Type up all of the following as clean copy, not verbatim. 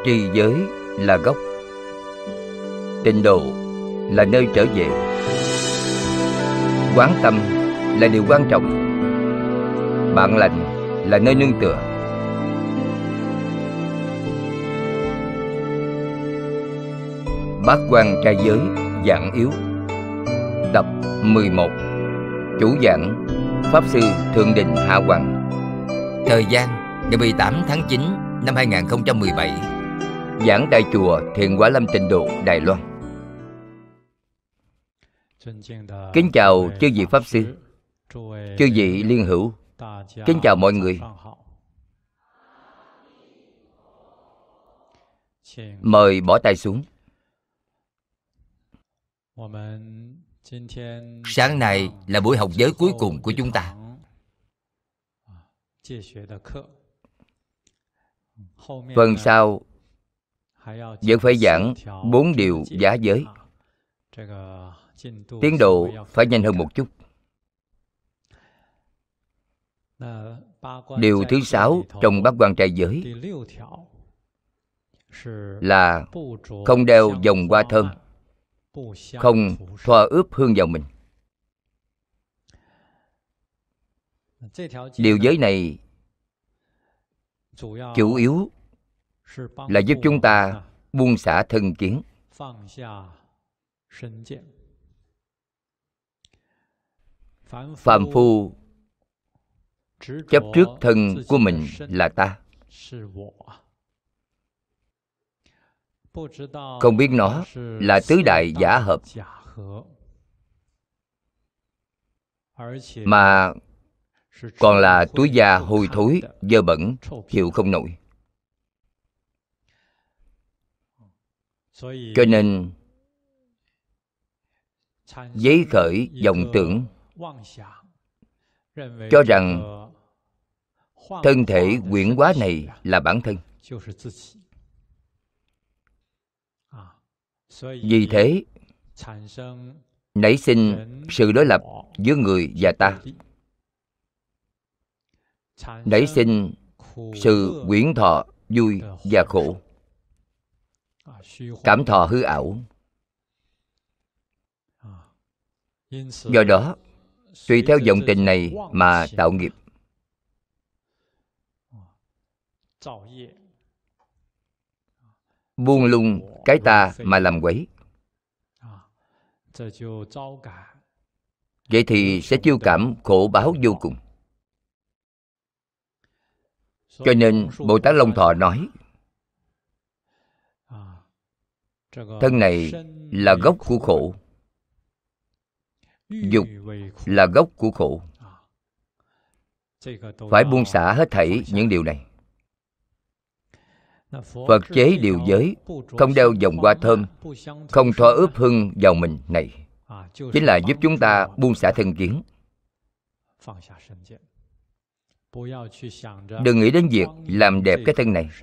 Trì giới là gốc, tịnh độ là nơi trở về, quán tâm là điều quan trọng, bạn lành là nơi nương tựa. Bát quan trai giới giảng yếu. Tập 11. Chủ giảng Pháp Sư Thượng Đình Hạ Hoàng. Thời gian ngày 18 tháng 9 năm 2017. Giảng tại chùa Thiện Quả Lâm Tịnh Độ, Đài Loan. Kính chào chư vị Pháp Sư, chư vị liên hữu, kính chào mọi người. Mời bỏ tay xuống. Sáng nay là buổi học giới cuối cùng của chúng ta. Phần sau vẫn phải giảng 4 điều giá giới. Tiến độ phải nhanh hơn một chút. Điều thứ 6 trong bát quan trai giới là không đeo vòng hoa thơm, không thoa ướp hương vào mình. Điều giới này chủ yếu là giúp chúng ta buông xả thân kiến, phàm phu chấp trước thân của mình là ta, không biết nó là tứ đại giả hợp, mà còn là túi da hôi thối, dơ bẩn, chịu không nổi. Cho nên giấy khởi vọng tưởng, cho rằng thân thể quyển hóa này là bản thân. Vì thế nảy sinh sự đối lập giữa người và ta, nảy sinh sự quyển thọ vui và khổ, cảm thọ hư ảo. Do đó tùy theo vọng tình này mà tạo nghiệp. Buông lung cái ta mà làm quấy, vậy thì sẽ chiêu cảm khổ báo vô cùng. Cho nên Bồ Tát Long Thọ nói, thân này là gốc của khổ, dục là gốc của khổ. Phải buông xả hết thảy những điều này. Phật chế điều giới không đeo vòng hoa thơm, không thoa ướp hương vào mình này, chính là giúp chúng ta buông xả thân kiến. Đừng nghĩ đến việc làm đẹp cái thân này.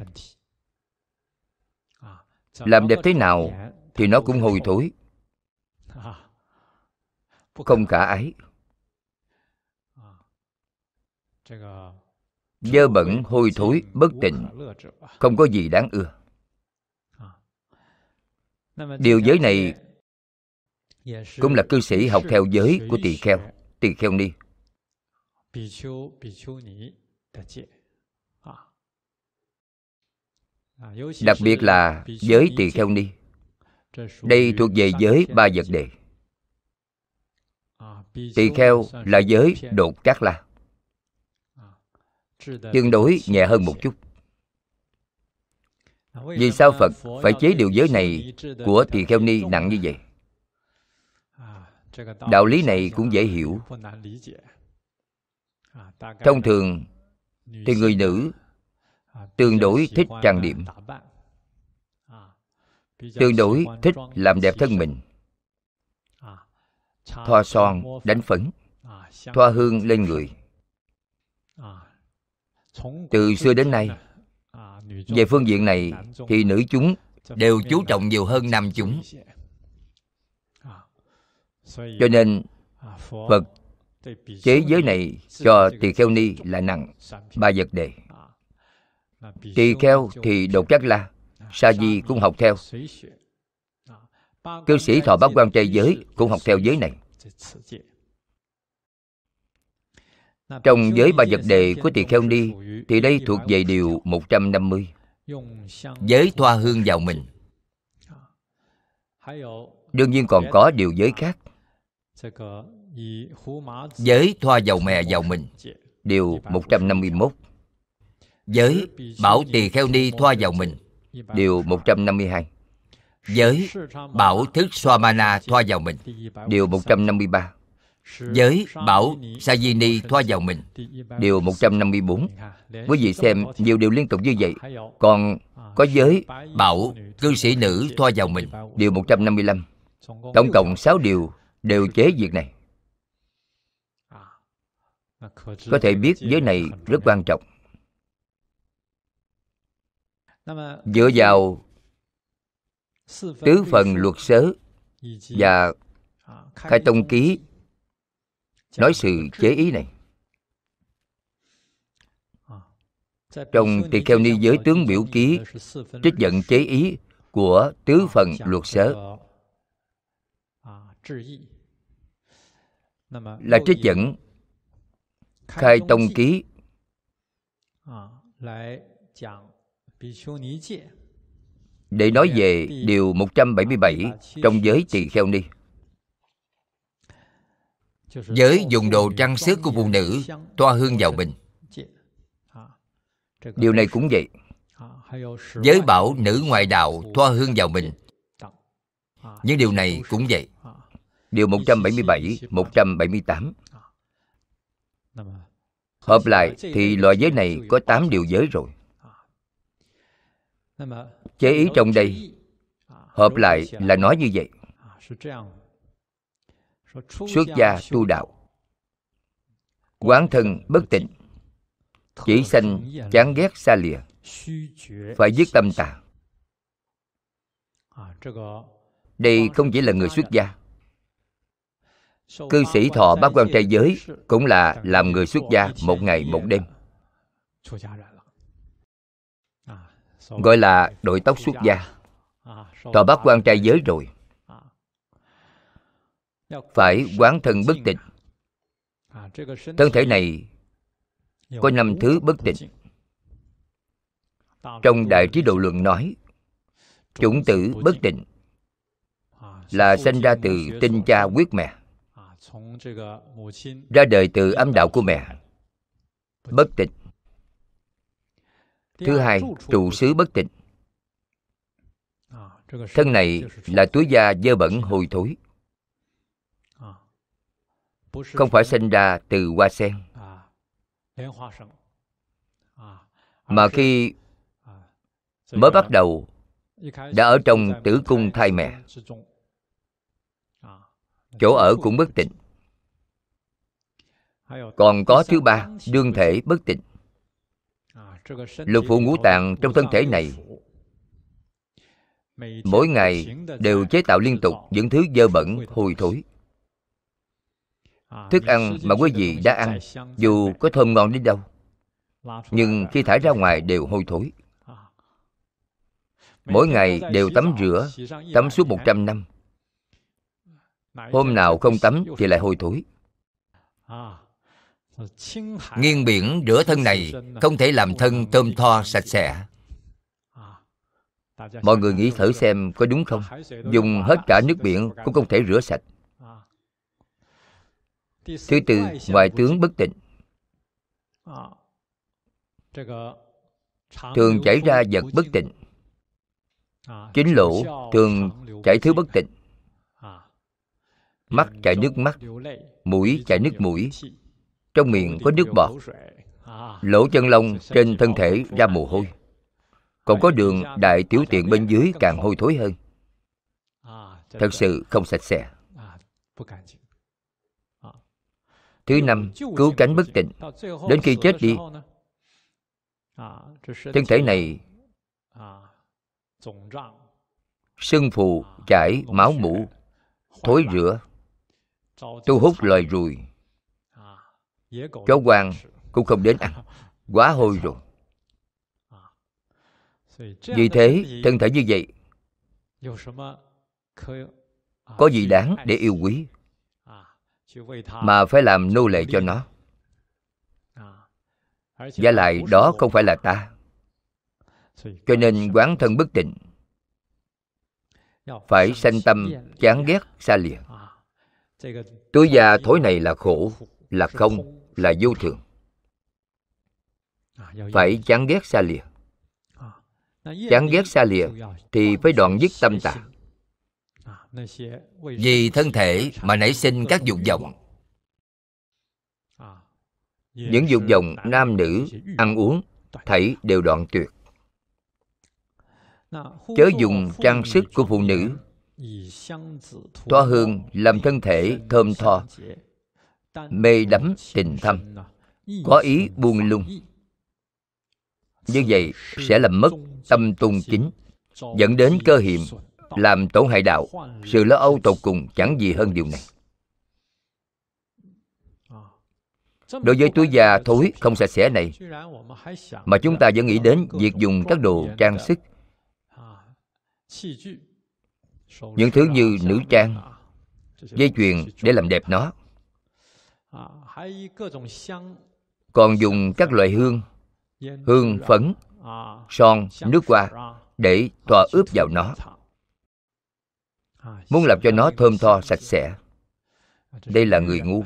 Làm đẹp thế nào thì nó cũng hôi thối, không khả ái, dơ bẩn hôi thối bất tịnh, không có gì đáng ưa. Điều giới này cũng là cư sĩ học theo giới của tỳ kheo ni. Đặc biệt là giới tỳ kheo ni, đây thuộc về giới ba vật đề. Tỳ kheo là giới đột trác la, tương đối nhẹ hơn một chút. Vì sao Phật phải chế điều giới này của tỳ kheo ni nặng như vậy? Đạo lý này cũng dễ hiểu. Thông thường thì người nữ tương đối thích trang điểm, tương đối thích làm đẹp thân mình, thoa son, đánh phấn, thoa hương lên người. Từ xưa đến nay, về phương diện này thì nữ chúng đều chú trọng nhiều hơn nam chúng. Cho nên Phật chế giới này cho tỳ kheo ni là nặng ba vật đề. Tỳ kheo thì đột trác la, Sa Di cũng học theo. Cư sĩ thọ bát quan trai giới cũng học theo giới này. Trong giới ba vật đề của Tỳ Kheo Ni thì đây thuộc về điều 150. Giới thoa hương vào mình. Đương nhiên còn có điều giới khác. Giới thoa dầu mè vào mình, điều 151. Giới bảo Tỳ Kheo Ni thoa vào mình, điều 152. Giới bảo thức Swamana thoa vào mình, điều 153. Giới bảo Sa Di Ni thoa vào mình, điều 154. Quý vị xem, nhiều điều liên tục như vậy. Còn có giới bảo cư sĩ nữ thoa vào mình, điều 155. Tổng cộng 6 điều đều chế việc này. Có thể biết giới này rất quan trọng. Dựa vào tứ phần luật sớ và Khai Tông Ký nói sự chế ý này. Trong Tỳ Kheo Ni giới tướng biểu ký trích dẫn chế ý của tứ phần luật sớ, là trích dẫn Khai Tông Ký để nói về điều 177 trong giới Tỳ Kheo Ni. Giới dùng đồ trang sức của phụ nữ thoa hương vào mình, điều này cũng vậy. Giới bảo nữ ngoại đạo thoa hương vào mình, những điều này cũng vậy. Điều 177, 178. Hợp lại thì loại giới này có 8 điều giới rồi. Chế ý trong đây hợp lại là nói như vậy. Xuất gia tu đạo, quán thân bất tịnh, chỉ sanh chán ghét xa lìa, phải dứt tâm tà. Đây không chỉ là người xuất gia. Cư sĩ thọ bát quan trai giới cũng là làm người xuất gia 1 ngày 1 đêm, gọi là đội tóc xuất gia. Thọ bát quan trai giới rồi, phải quán thân bất tịnh. Thân thể này có 5 thứ bất tịnh. Trong Đại Trí Độ Luận nói, chủng tử bất tịnh là sanh ra từ tinh cha huyết mẹ, ra đời từ âm đạo của mẹ, bất tịnh. Thứ hai, trụ xứ bất tịnh. Thân này là túi da dơ bẩn hôi thối, không phải sinh ra từ hoa sen, mà khi mới bắt đầu đã ở trong tử cung thai mẹ. Chỗ ở cũng bất tịnh. Còn có thứ ba, đương thể bất tịnh. Lục phủ ngũ tạng trong thân thể này mỗi ngày đều chế tạo liên tục những thứ dơ bẩn hôi thối. Thức ăn mà quý vị đã ăn dù có thơm ngon đến đâu, nhưng khi thải ra ngoài đều hôi thối. Mỗi ngày đều tắm rửa, tắm suốt 100 năm. Hôm nào không tắm thì lại hôi thối. Nghiêng biển rửa thân này không thể làm thân thơm tho sạch sẽ. Mọi người nghĩ thử xem có đúng không? Dùng hết cả nước biển cũng không thể rửa sạch. Thứ tư, ngoại tướng bất tịnh. Thường chảy ra vật bất tịnh. Chính lỗ thường chảy thứ bất tịnh. Mắt chảy nước mắt, mũi chảy nước mũi, trong miệng có nước bọt, lỗ chân lông trên thân thể ra mồ hôi. Còn có đường đại tiểu tiện bên dưới càng hôi thối hơn. Thật sự không sạch sẽ. Thứ năm, cứu cánh bất tịnh. Đến khi chết đi, thân thể này sưng phù, chảy máu mủ, thối rữa, thu hút loài ruồi. Chó hoang cũng không đến ăn, quá hôi rồi. Vì thế, thân thể như vậy có gì đáng để yêu quý mà phải làm nô lệ cho nó? Và lại đó không phải là ta. Cho nên quán thân bất tịnh, phải sanh tâm chán ghét xa lìa. Túi da thối này là khổ, là không, là vô thường. Phải chán ghét xa lìa. Chán ghét xa lìa thì phải đoạn dứt tâm tà. Vì thân thể mà nảy sinh các dục vọng. Những dục vọng nam nữ, ăn uống, thảy đều đoạn tuyệt. Chớ dùng trang sức của phụ nữ, thoa hương làm thân thể thơm tho, mê đắm tình thâm, có ý buông lung. Như vậy sẽ làm mất tâm tôn kính, dẫn đến cơ hiểm, làm tổn hại đạo. Sự lo âu tột cùng chẳng gì hơn điều này. Đối với túi da thối không sạch sẽ này, mà chúng ta vẫn nghĩ đến việc dùng các đồ trang sức, những thứ như nữ trang, dây chuyền để làm đẹp nó, còn dùng các loại hương, hương phấn, son, nước hoa để thoa ướp vào nó, muốn làm cho nó thơm tho sạch sẽ. Đây là người ngu.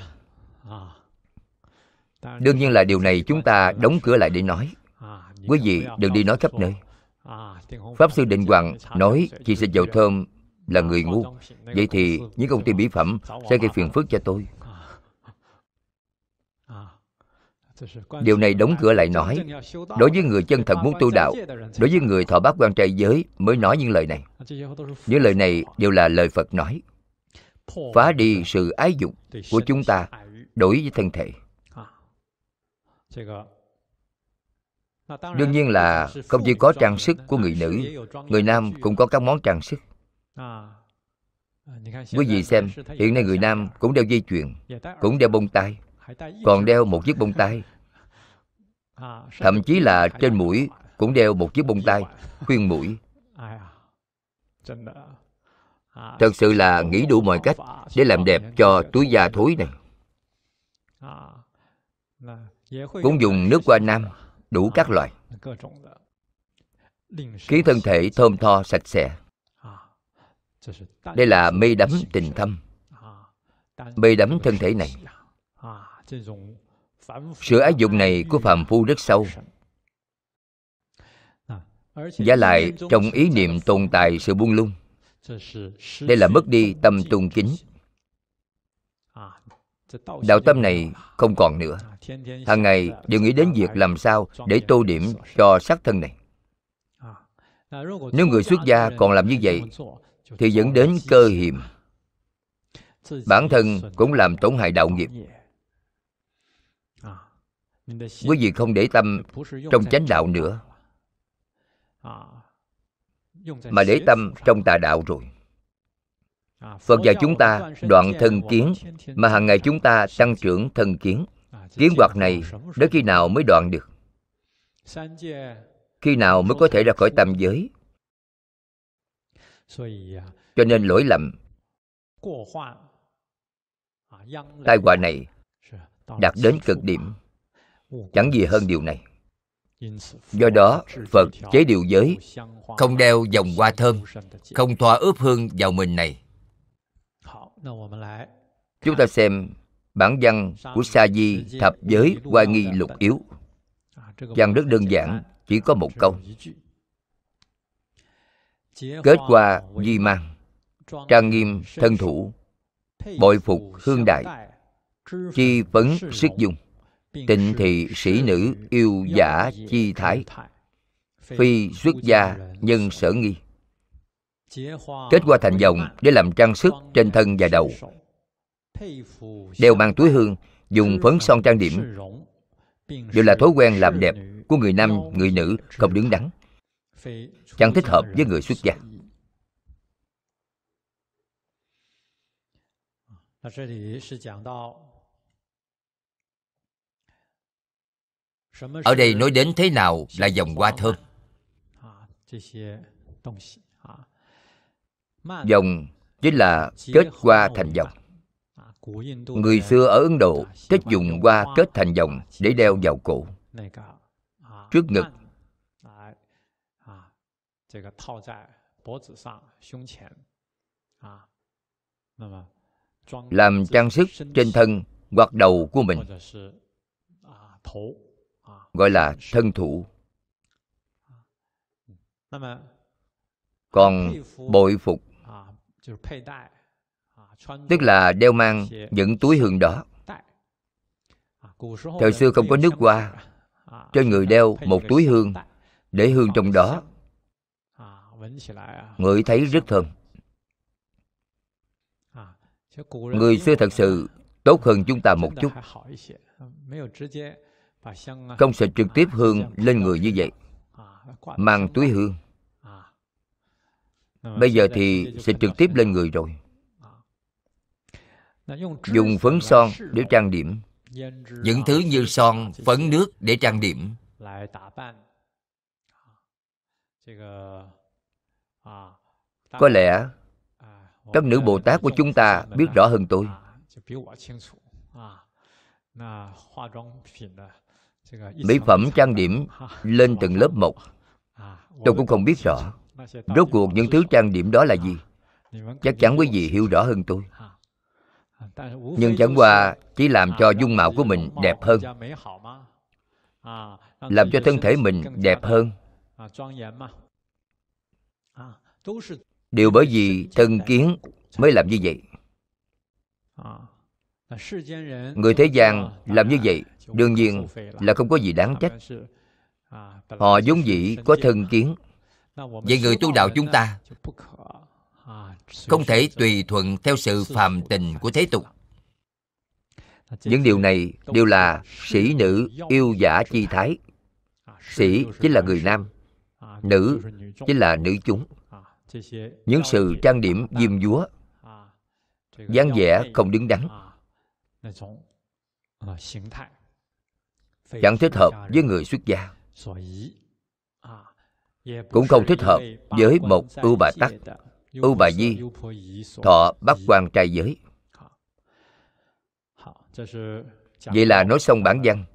Đương nhiên là điều này chúng ta đóng cửa lại để nói. Quý vị đừng đi nói khắp nơi. Pháp Sư Định Hoàng nói chỉ xịt dầu thơm là người ngu. Vậy thì những công ty mỹ phẩm sẽ gây phiền phức cho tôi. Điều này đóng cửa lại nói. Đối với người chân thật muốn tu đạo, đối với người thọ bát quan trai giới mới nói những lời này. Những lời này đều là lời Phật nói, phá đi sự ái dục của chúng ta đối với thân thể. Đương nhiên là không chỉ có trang sức của người nữ, người nam cũng có các món trang sức. Quý vị xem, hiện nay người nam cũng đeo dây chuyền, cũng đeo bông tai, còn đeo một chiếc bông tai. Thậm chí là trên mũi cũng đeo một chiếc bông tai, khuyên mũi. Thật sự là nghĩ đủ mọi cách để làm đẹp cho túi da thối này. Cũng dùng nước hoa nam, đủ các loại, khiến thân thể thơm tho sạch sẽ. Đây là mê đắm tình thâm, mê đắm thân thể này. Sự ái dục này của phàm phu rất sâu. Và lại trong ý niệm tồn tại sự buông lung. Đây là mất đi tâm tôn kính. Đạo tâm này không còn nữa. Hàng ngày đều nghĩ đến việc làm sao để tô điểm cho sắc thân này. Nếu người xuất gia còn làm như vậy thì dẫn đến cơ hiểm, bản thân cũng làm tổn hại đạo nghiệp. Quý vị không để tâm trong chánh đạo nữa, mà để tâm trong tà đạo rồi. Phật dạy chúng ta đoạn thân kiến, mà hàng ngày chúng ta tăng trưởng thân kiến. Kiến hoặc này đến khi nào mới đoạn được? Khi nào mới có thể ra khỏi tam giới? Cho nên lỗi lầm, tai họa này đạt đến cực điểm, chẳng gì hơn điều này. Do đó Phật chế điều giới, không đeo vòng hoa thơm, không thoa ướp hương vào mình này. Chúng ta xem bản văn của Sa Di Thập Giới Hoa Nghi Lục Yếu. Văn rất đơn giản, chỉ có một câu: kết hoa di mang, trang nghiêm thân thủ, bội phục hương đại, chi phấn sức dung, tịnh thị sĩ nữ yêu giả chi thái, phi xuất gia nhân sở nghi. Kết hoa thành vòng để làm trang sức trên thân và đầu, đeo mang túi hương, dùng phấn son trang điểm, đều là thói quen làm đẹp của người nam, người nữ, không đứng đắn, chẳng thích hợp với người xuất gia. Ở đây nói đến thế nào là vòng hoa thơm. Dòng chính là kết hoa thành dòng. Người xưa ở Ấn Độ thích dùng hoa kết thành dòng để đeo vào cổ, trước ngực, làm trang sức trên thân hoặc đầu của mình, gọi là thân thụ. Còn bội phục tức là đeo mang những túi hương đó. Thời xưa không có nước hoa, trên người đeo một túi hương, để hương trong đó, ngửi thấy rất thơm. Người xưa thật sự tốt hơn chúng ta một chút, không xịt trực tiếp hương lên người như vậy, mang túi hương. Bây giờ thì xịt trực tiếp lên người rồi. Dùng phấn son để trang điểm, những thứ như son, phấn nước để trang điểm. Có lẽ các nữ Bồ Tát của chúng ta biết rõ hơn tôi. Mỹ phẩm trang điểm lên từng lớp một, tôi cũng không biết rõ rốt cuộc những thứ trang điểm đó là gì. Chắc chắn quý vị hiểu rõ hơn tôi. Nhưng chẳng qua chỉ làm cho dung mạo của mình đẹp hơn, làm cho thân thể mình đẹp hơn. Đều bởi vì thân kiến mới làm như vậy. Người thế gian làm như vậy đương nhiên là không có gì đáng trách. Họ vốn dĩ có thân kiến. Vậy người tu đạo chúng ta không thể tùy thuận theo sự phàm tình của thế tục. Những điều này đều là sĩ nữ yêu giả chi thái. Sĩ chính là người nam, nữ chính là nữ chúng. Những sự trang điểm diêm dúa, dáng vẻ không đứng đắn, chẳng thích hợp với người xuất gia, cũng không thích hợp với một ưu bà tắc, ưu bà di, thọ bát quan trai giới. Vậy là nói xong bản văn.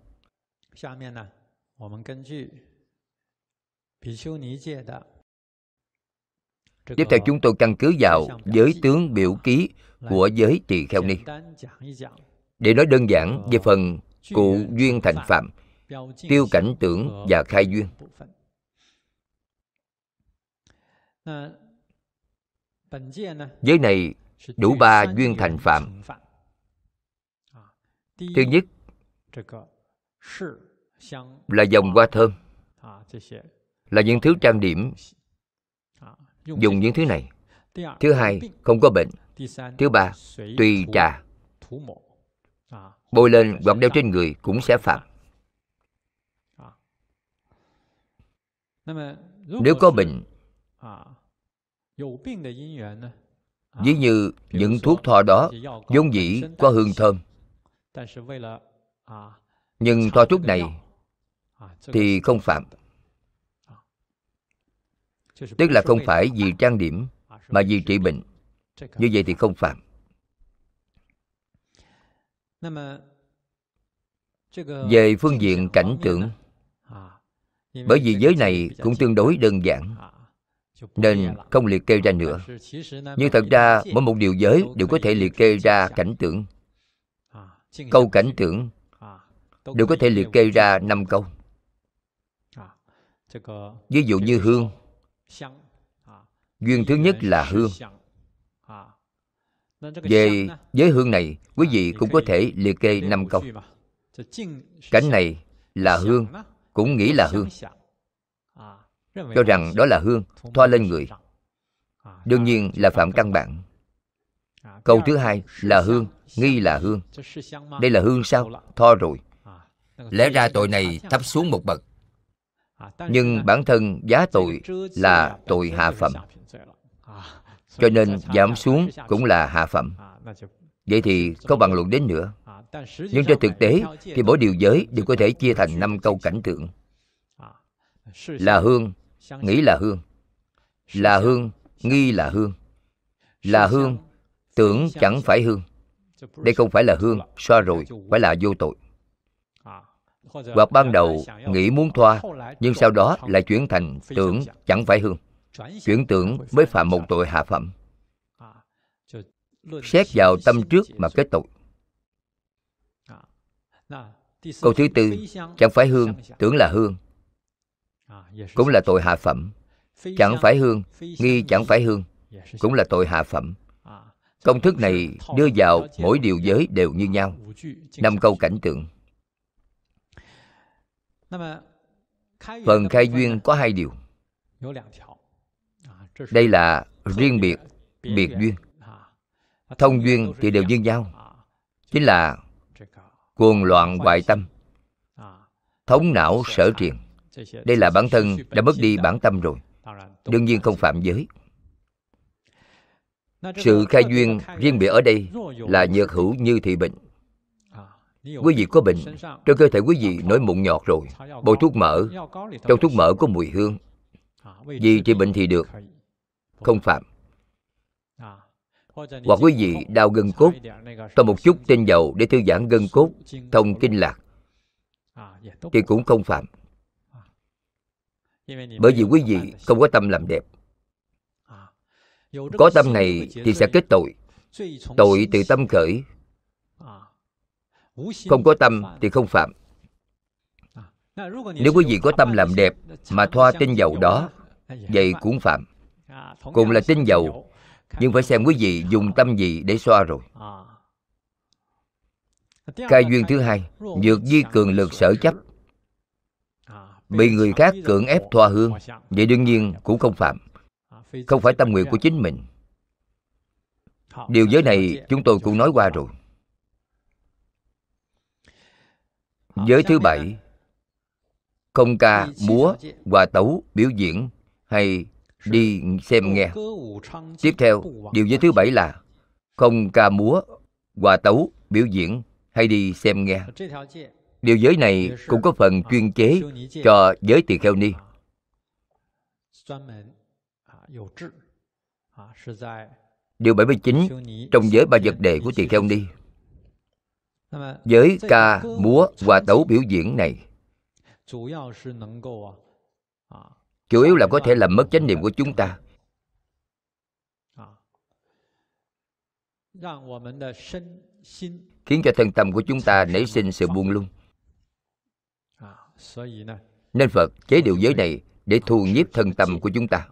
Tiếp theo chúng tôi căn cứ vào giới tướng biểu ký của giới tỳ kheo ni để nói đơn giản về phần cụ duyên thành phạm, tiêu cảnh tưởng và khai duyên. Giới này đủ 3 duyên thành phạm. Thứ nhất là dòng hoa thơm, là những thứ trang điểm dùng những thứ này. Thứ hai, không có bệnh. Thứ ba, tùy trà, bôi lên hoặc đeo trên người cũng sẽ phạm. Nếu có bệnh, ví như những thuốc thoa đó vốn dĩ có hương thơm, nhưng thoa thuốc này thì không phạm. Tức là không phải vì trang điểm mà vì trị bệnh. Như vậy thì không phạm. Về phương diện cảnh tượng, bởi vì giới này cũng tương đối đơn giản nên không liệt kê ra nữa. Nhưng thật ra mỗi một điều giới đều có thể liệt kê ra cảnh tượng. Câu cảnh tượng đều có thể liệt kê ra 5 câu. Ví dụ như hương. Duyên thứ nhất là hương. Về giới hương này, quý vị cũng có thể liệt kê 5 câu. Cảnh này là hương, cũng nghĩ là hương, cho rằng đó là hương, thoa lên người, đương nhiên là phạm căn bản. Câu thứ hai là hương, nghi là hương. Đây là hương sao? Thoa rồi. Lẽ ra tội này thấp xuống một bậc, nhưng bản thân giá tội là tội hạ phẩm, cho nên giảm xuống cũng là hạ phẩm. Vậy thì không bàn luận đến nữa. Nhưng trên thực tế thì mỗi điều giới đều có thể chia thành 5 câu cảnh tượng. Là hương, nghĩ là hương, là hương, nghi là hương. Là hương, tưởng chẳng phải hương. Đây không phải là hương, xoa rồi, phải là vô tội. Hoặc ban đầu nghĩ muốn thoa, nhưng sau đó lại chuyển thành tưởng chẳng phải hương. Chuyển tưởng mới phạm một tội hạ phẩm. Xét vào tâm trước mà kết tội. Câu thứ tư, chẳng phải hương, tưởng là hương, cũng là tội hạ phẩm. Chẳng phải hương, nghi chẳng phải hương, cũng là tội hạ phẩm. Công thức này đưa vào mỗi điều giới đều như nhau. 5 câu cảnh tượng. Phần khai duyên có 2 điều. Đây là riêng biệt, biệt duyên. Thông duyên thì đều như nhau, chính là cuồng loạn hoại tâm, thống não sở triền. Đây là bản thân đã mất đi bản tâm rồi, đương nhiên không phạm giới. Sự khai duyên riêng biệt ở đây là nhược hữu như thị bệnh. Quý vị có bệnh, trong cơ thể quý vị nổi mụn nhọt rồi, bôi thuốc mỡ, trong thuốc mỡ có mùi hương. Vì trị bệnh thì được, không phạm. Hoặc quý vị đau gân cốt, cho một chút tinh dầu để thư giãn gân cốt, thông kinh lạc, thì cũng không phạm. Bởi vì quý vị không có tâm làm đẹp. Có tâm này thì sẽ kết tội. Tội từ tâm khởi. Không có tâm thì không phạm. Nếu quý vị có tâm làm đẹp mà thoa tinh dầu đó, vậy cũng phạm. Cùng là tinh dầu, nhưng phải xem quý vị dùng tâm gì để xoa rồi. Khai duyên thứ hai, nhược di cường lực sở chấp. Bị người khác cưỡng ép thoa hương, vậy đương nhiên cũng không phạm. Không phải tâm nguyện của chính mình. Điều giới này chúng tôi cũng nói qua rồi. Giới thứ 7, không ca, múa, hòa tấu, biểu diễn hay đi xem nghe. Tiếp theo, điều giới thứ 7 là không ca múa, hòa tấu, biểu diễn hay đi xem nghe. Điều giới này cũng có phần chuyên chế cho giới tỳ kheo ni. Điều 79 trong giới 3 vật đề của tỳ kheo ni. Giới ca, múa, hòa tấu, biểu diễn này chủ yếu là có thể làm mất chánh niệm của chúng ta, khiến cho thân tâm của chúng ta nảy sinh sự buông lung. Nên Phật chế điều giới này để thu nhiếp thân tâm của chúng ta,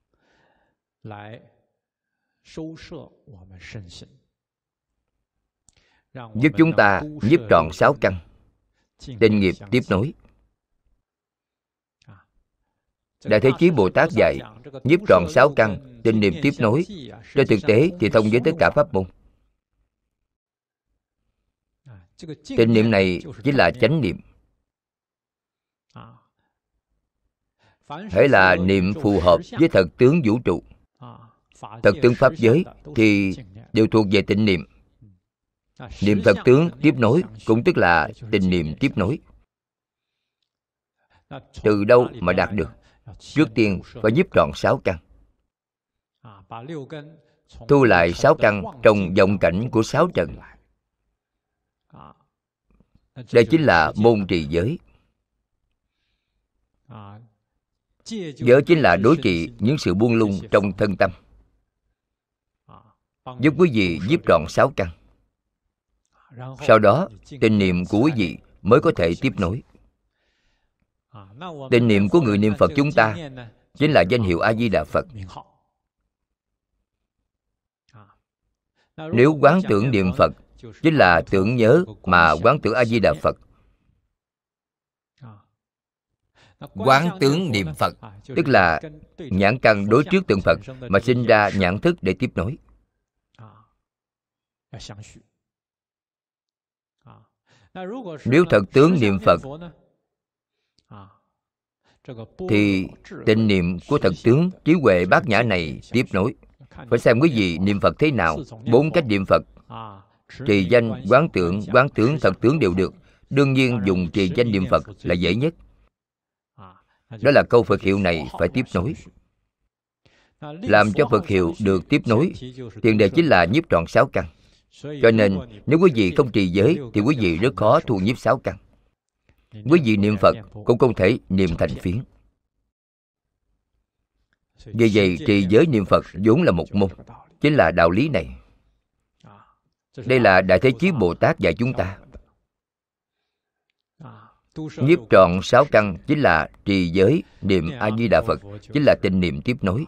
giúp chúng ta nhiếp trọn 6 căn, tinh nghiệp tiếp nối. Đại Thế Chí Bồ Tát dạy nhiếp trọn 6 căn, tinh niệm tiếp nối. Trên thực tế thì thông với tất cả pháp môn. Tinh niệm này chính là chánh niệm. Hễ là niệm phù hợp với thật tướng vũ trụ, thật tướng pháp giới thì đều thuộc về tịnh niệm. Niệm thật tướng tiếp nối cũng tức là tình niệm tiếp nối. Từ đâu mà đạt được? Trước tiên phải nhiếp trọn 6 căn, thu lại 6 căn trong vọng cảnh của 6 trần. Đây chính là môn trì giới. Giới chính là đối trị những sự buông lung trong thân tâm, giúp quý vị nhiếp trọn 6 căn. Sau đó tình niệm của quý vị mới có thể tiếp nối. Tình niệm của người niệm Phật chúng ta chính là danh hiệu A Di Đà Phật. Nếu quán tưởng niệm Phật chính là tưởng nhớ mà quán tưởng A Di Đà Phật. Quán tướng niệm Phật tức là nhãn căn đối trước tượng Phật mà sinh ra nhãn thức để tiếp nối. Nếu thật tướng niệm Phật thì tình niệm của thật tướng trí huệ bát nhã này tiếp nối. Phải xem quý vị niệm Phật thế nào. 4 cách niệm Phật: trì danh, quán tướng, thật tướng đều được. Đương nhiên dùng trì danh niệm Phật là dễ nhất. Đó là câu Phật hiệu này phải tiếp nối. Làm cho Phật hiệu được tiếp nối, tiền đề chính là nhiếp trọn 6 căn. Cho nên nếu quý vị không trì giới thì quý vị rất khó thu nhiếp 6 căn. Quý vị niệm Phật cũng không thể niệm thành phiến. Vì vậy trì giới niệm Phật vốn là một môn, chính là đạo lý này. Đây là Đại Thế Chí Bồ Tát dạy chúng ta. Nhiếp trọn 6 căn chính là trì giới niệm A Di Đà Phật, chính là tịnh niệm tiếp nối.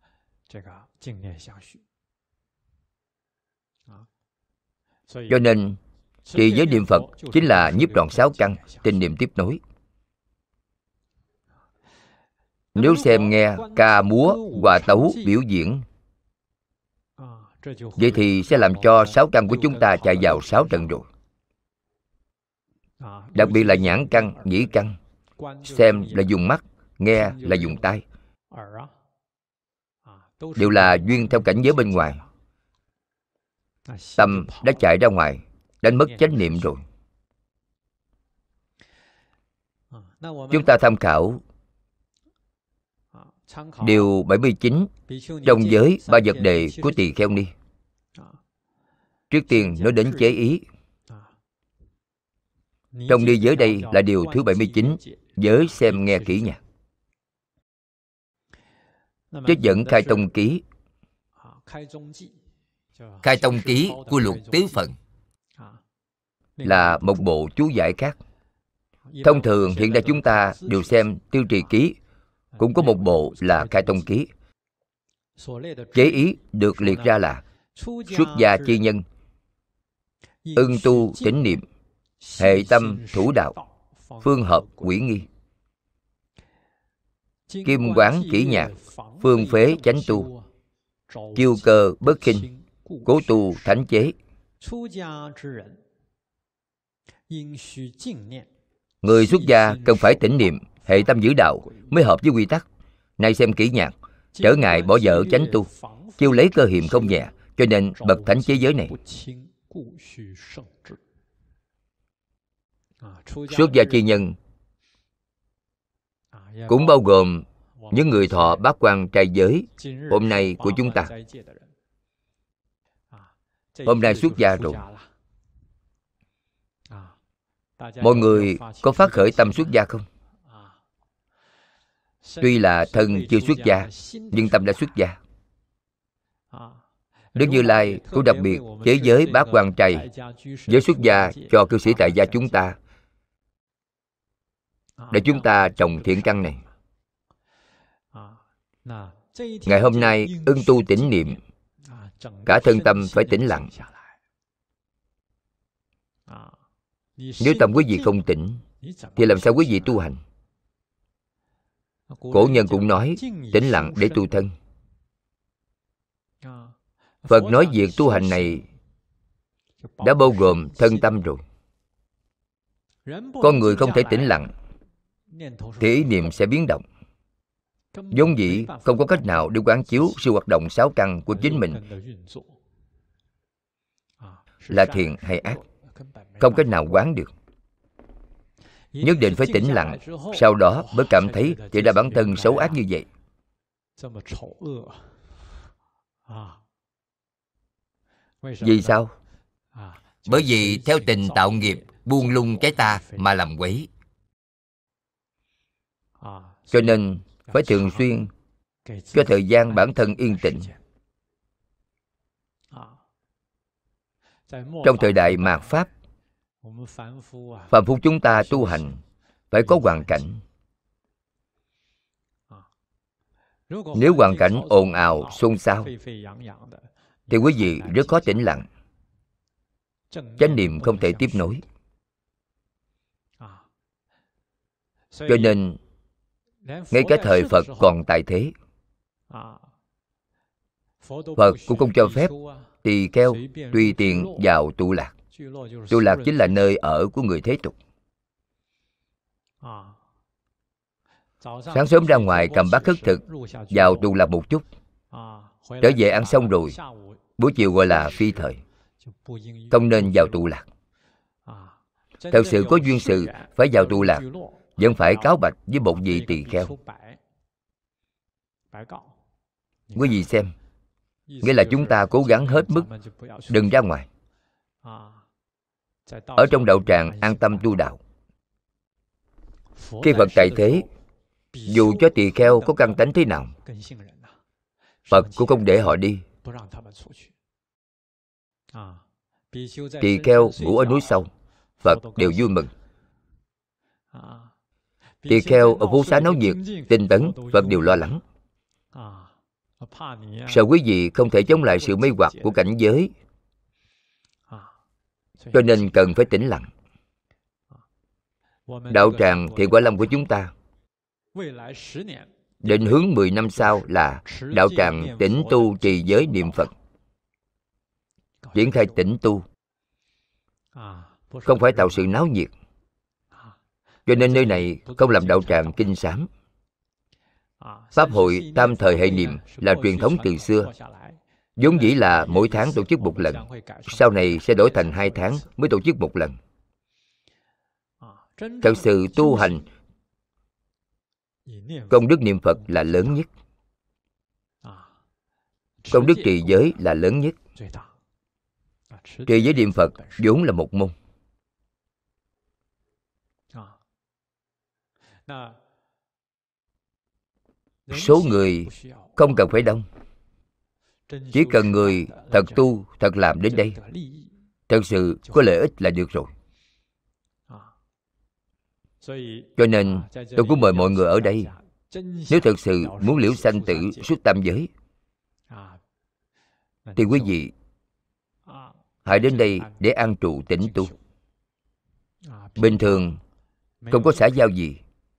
Cho nên trì giới niệm Phật chính là nhiếp trọn 6 căn, tịnh niệm tiếp nối. Nếu xem nghe ca múa, hòa tấu, biểu diễn, vậy thì sẽ làm cho 6 căn của chúng ta chạy vào 6 trận rồi. Đặc biệt là nhãn căn, nhĩ căn. Xem là dùng mắt, nghe là dùng tai, đều là duyên theo cảnh giới bên ngoài. Tâm đã chạy ra ngoài, đánh mất chánh niệm rồi. Chúng ta tham khảo điều 79 trong giới 3 vật đề của Tỳ Kheo Ni. Trước tiên nói đến chế ý. Trong ni giới đây là điều thứ 79, giới xem nghe kỹ nhạc. Trích dẫn Khai Tông Ký. Khai Tông Ký của Luật Tứ Phần là một bộ chú giải khác. Thông thường hiện nay chúng ta đều xem Tiêu Trì Ký, cũng có một bộ là Khai Tông Ký. Chế ý được liệt ra là xuất gia chi nhân, ưng tu tỉnh niệm, hệ tâm thủ đạo, phương hợp quỷ nghi, kim quán kỹ nhạc, phương phế chánh tu, kiêu cơ bất khinh, cố tu thánh chế. Người xuất gia cần phải tỉnh niệm, hệ tâm giữ đạo mới hợp với quy tắc. Nay xem kỹ nhạc, trở ngại bỏ dở chánh tu, chiêu lấy cơ hiềm không nhẹ, cho nên bậc thánh chế giới này. Xuất gia chi nhân cũng bao gồm những người thọ bát quan trai giới hôm nay của chúng ta. Hôm nay xuất gia rồi, mọi người có phát khởi tâm xuất gia không? Tuy là thân chưa xuất gia, nhưng tâm đã xuất gia. Đức Như Lai cũng đặc biệt chế giới bát quan trai, giới xuất gia cho cư sĩ tại gia chúng ta, để chúng ta trồng thiện căn này. Ngày hôm nay ưng tu tỉnh niệm, cả thân tâm phải tĩnh lặng. Nếu tâm quý vị không tĩnh thì làm sao quý vị tu hành? Cổ nhân cũng nói tĩnh lặng để tu thân. Phật nói việc tu hành này đã bao gồm thân tâm rồi. Con người không thể tĩnh lặng thì ý niệm sẽ biến động, vốn dĩ không có cách nào để quán chiếu sự hoạt động 6 căn của chính mình là thiện hay ác, không cách nào quán được. Nhất định phải tĩnh lặng, sau đó mới cảm thấy thì ra bản thân xấu ác như vậy. Vì sao? Bởi vì theo tình tạo nghiệp, buông lung cái ta mà làm quấy. Cho nên phải thường xuyên cho thời gian bản thân yên tĩnh. Trong thời đại mạt Pháp, phàm phu chúng ta tu hành phải có hoàn cảnh. Nếu hoàn cảnh ồn ào, xôn xao thì quý vị rất khó tĩnh lặng, chánh niệm không thể tiếp nối. Cho nên ngay cả thời Phật còn tại thế, Phật cũng không cho phép tỳ kheo tùy tiện vào tụ lạc. Tụ lạc chính là nơi ở của người thế tục. Sáng sớm ra ngoài cầm bát khất thực vào tụ lạc một chút, trở về ăn xong rồi, buổi chiều gọi là phi thời, không nên vào tụ lạc. Thật sự có duyên sự phải vào tụ lạc, vẫn phải cáo bạch với một vị tỳ kheo. Quý vị xem, nghĩa là chúng ta cố gắng hết mức, đừng ra ngoài. Ở trong đạo tràng an tâm tu đạo. Khi Phật tại thế, dù cho tỳ kheo có căn tánh thế nào, Phật cũng không để họ đi. Tỳ kheo ngủ ở núi sâu, Phật đều vui mừng. Tỳ kheo ở phố xá náo nhiệt, tinh tấn, Phật đều lo lắng. Sợ quý vị không thể chống lại sự mê hoặc của cảnh giới, cho nên cần phải tĩnh lặng. Đạo tràng Thiện Quả Lâm của chúng ta định hướng 10 năm sau là đạo tràng tĩnh tu trì giới niệm Phật. Triển khai tĩnh tu, không phải tạo sự náo nhiệt. Cho nên nơi này không làm đạo tràng kinh sám. Pháp hội tam thời hệ niệm là truyền thống từ xưa, vốn dĩ là mỗi tháng tổ chức một lần, sau này sẽ đổi thành 2 tháng mới tổ chức một lần. Thật sự tu hành, công đức niệm Phật là lớn nhất, công đức trì giới là lớn nhất. Trì giới niệm Phật vốn là một môn. Số người không cần phải đông, chỉ cần người thật tu, thật làm đến đây, thật sự có lợi ích là được rồi. Cho nên tôi cũng mời mọi người ở đây, nếu thật sự muốn liễu sanh tử suốt tam giới, thì quý vị hãy đến đây để an trụ tĩnh tu. Bình thường không có xã giao gì,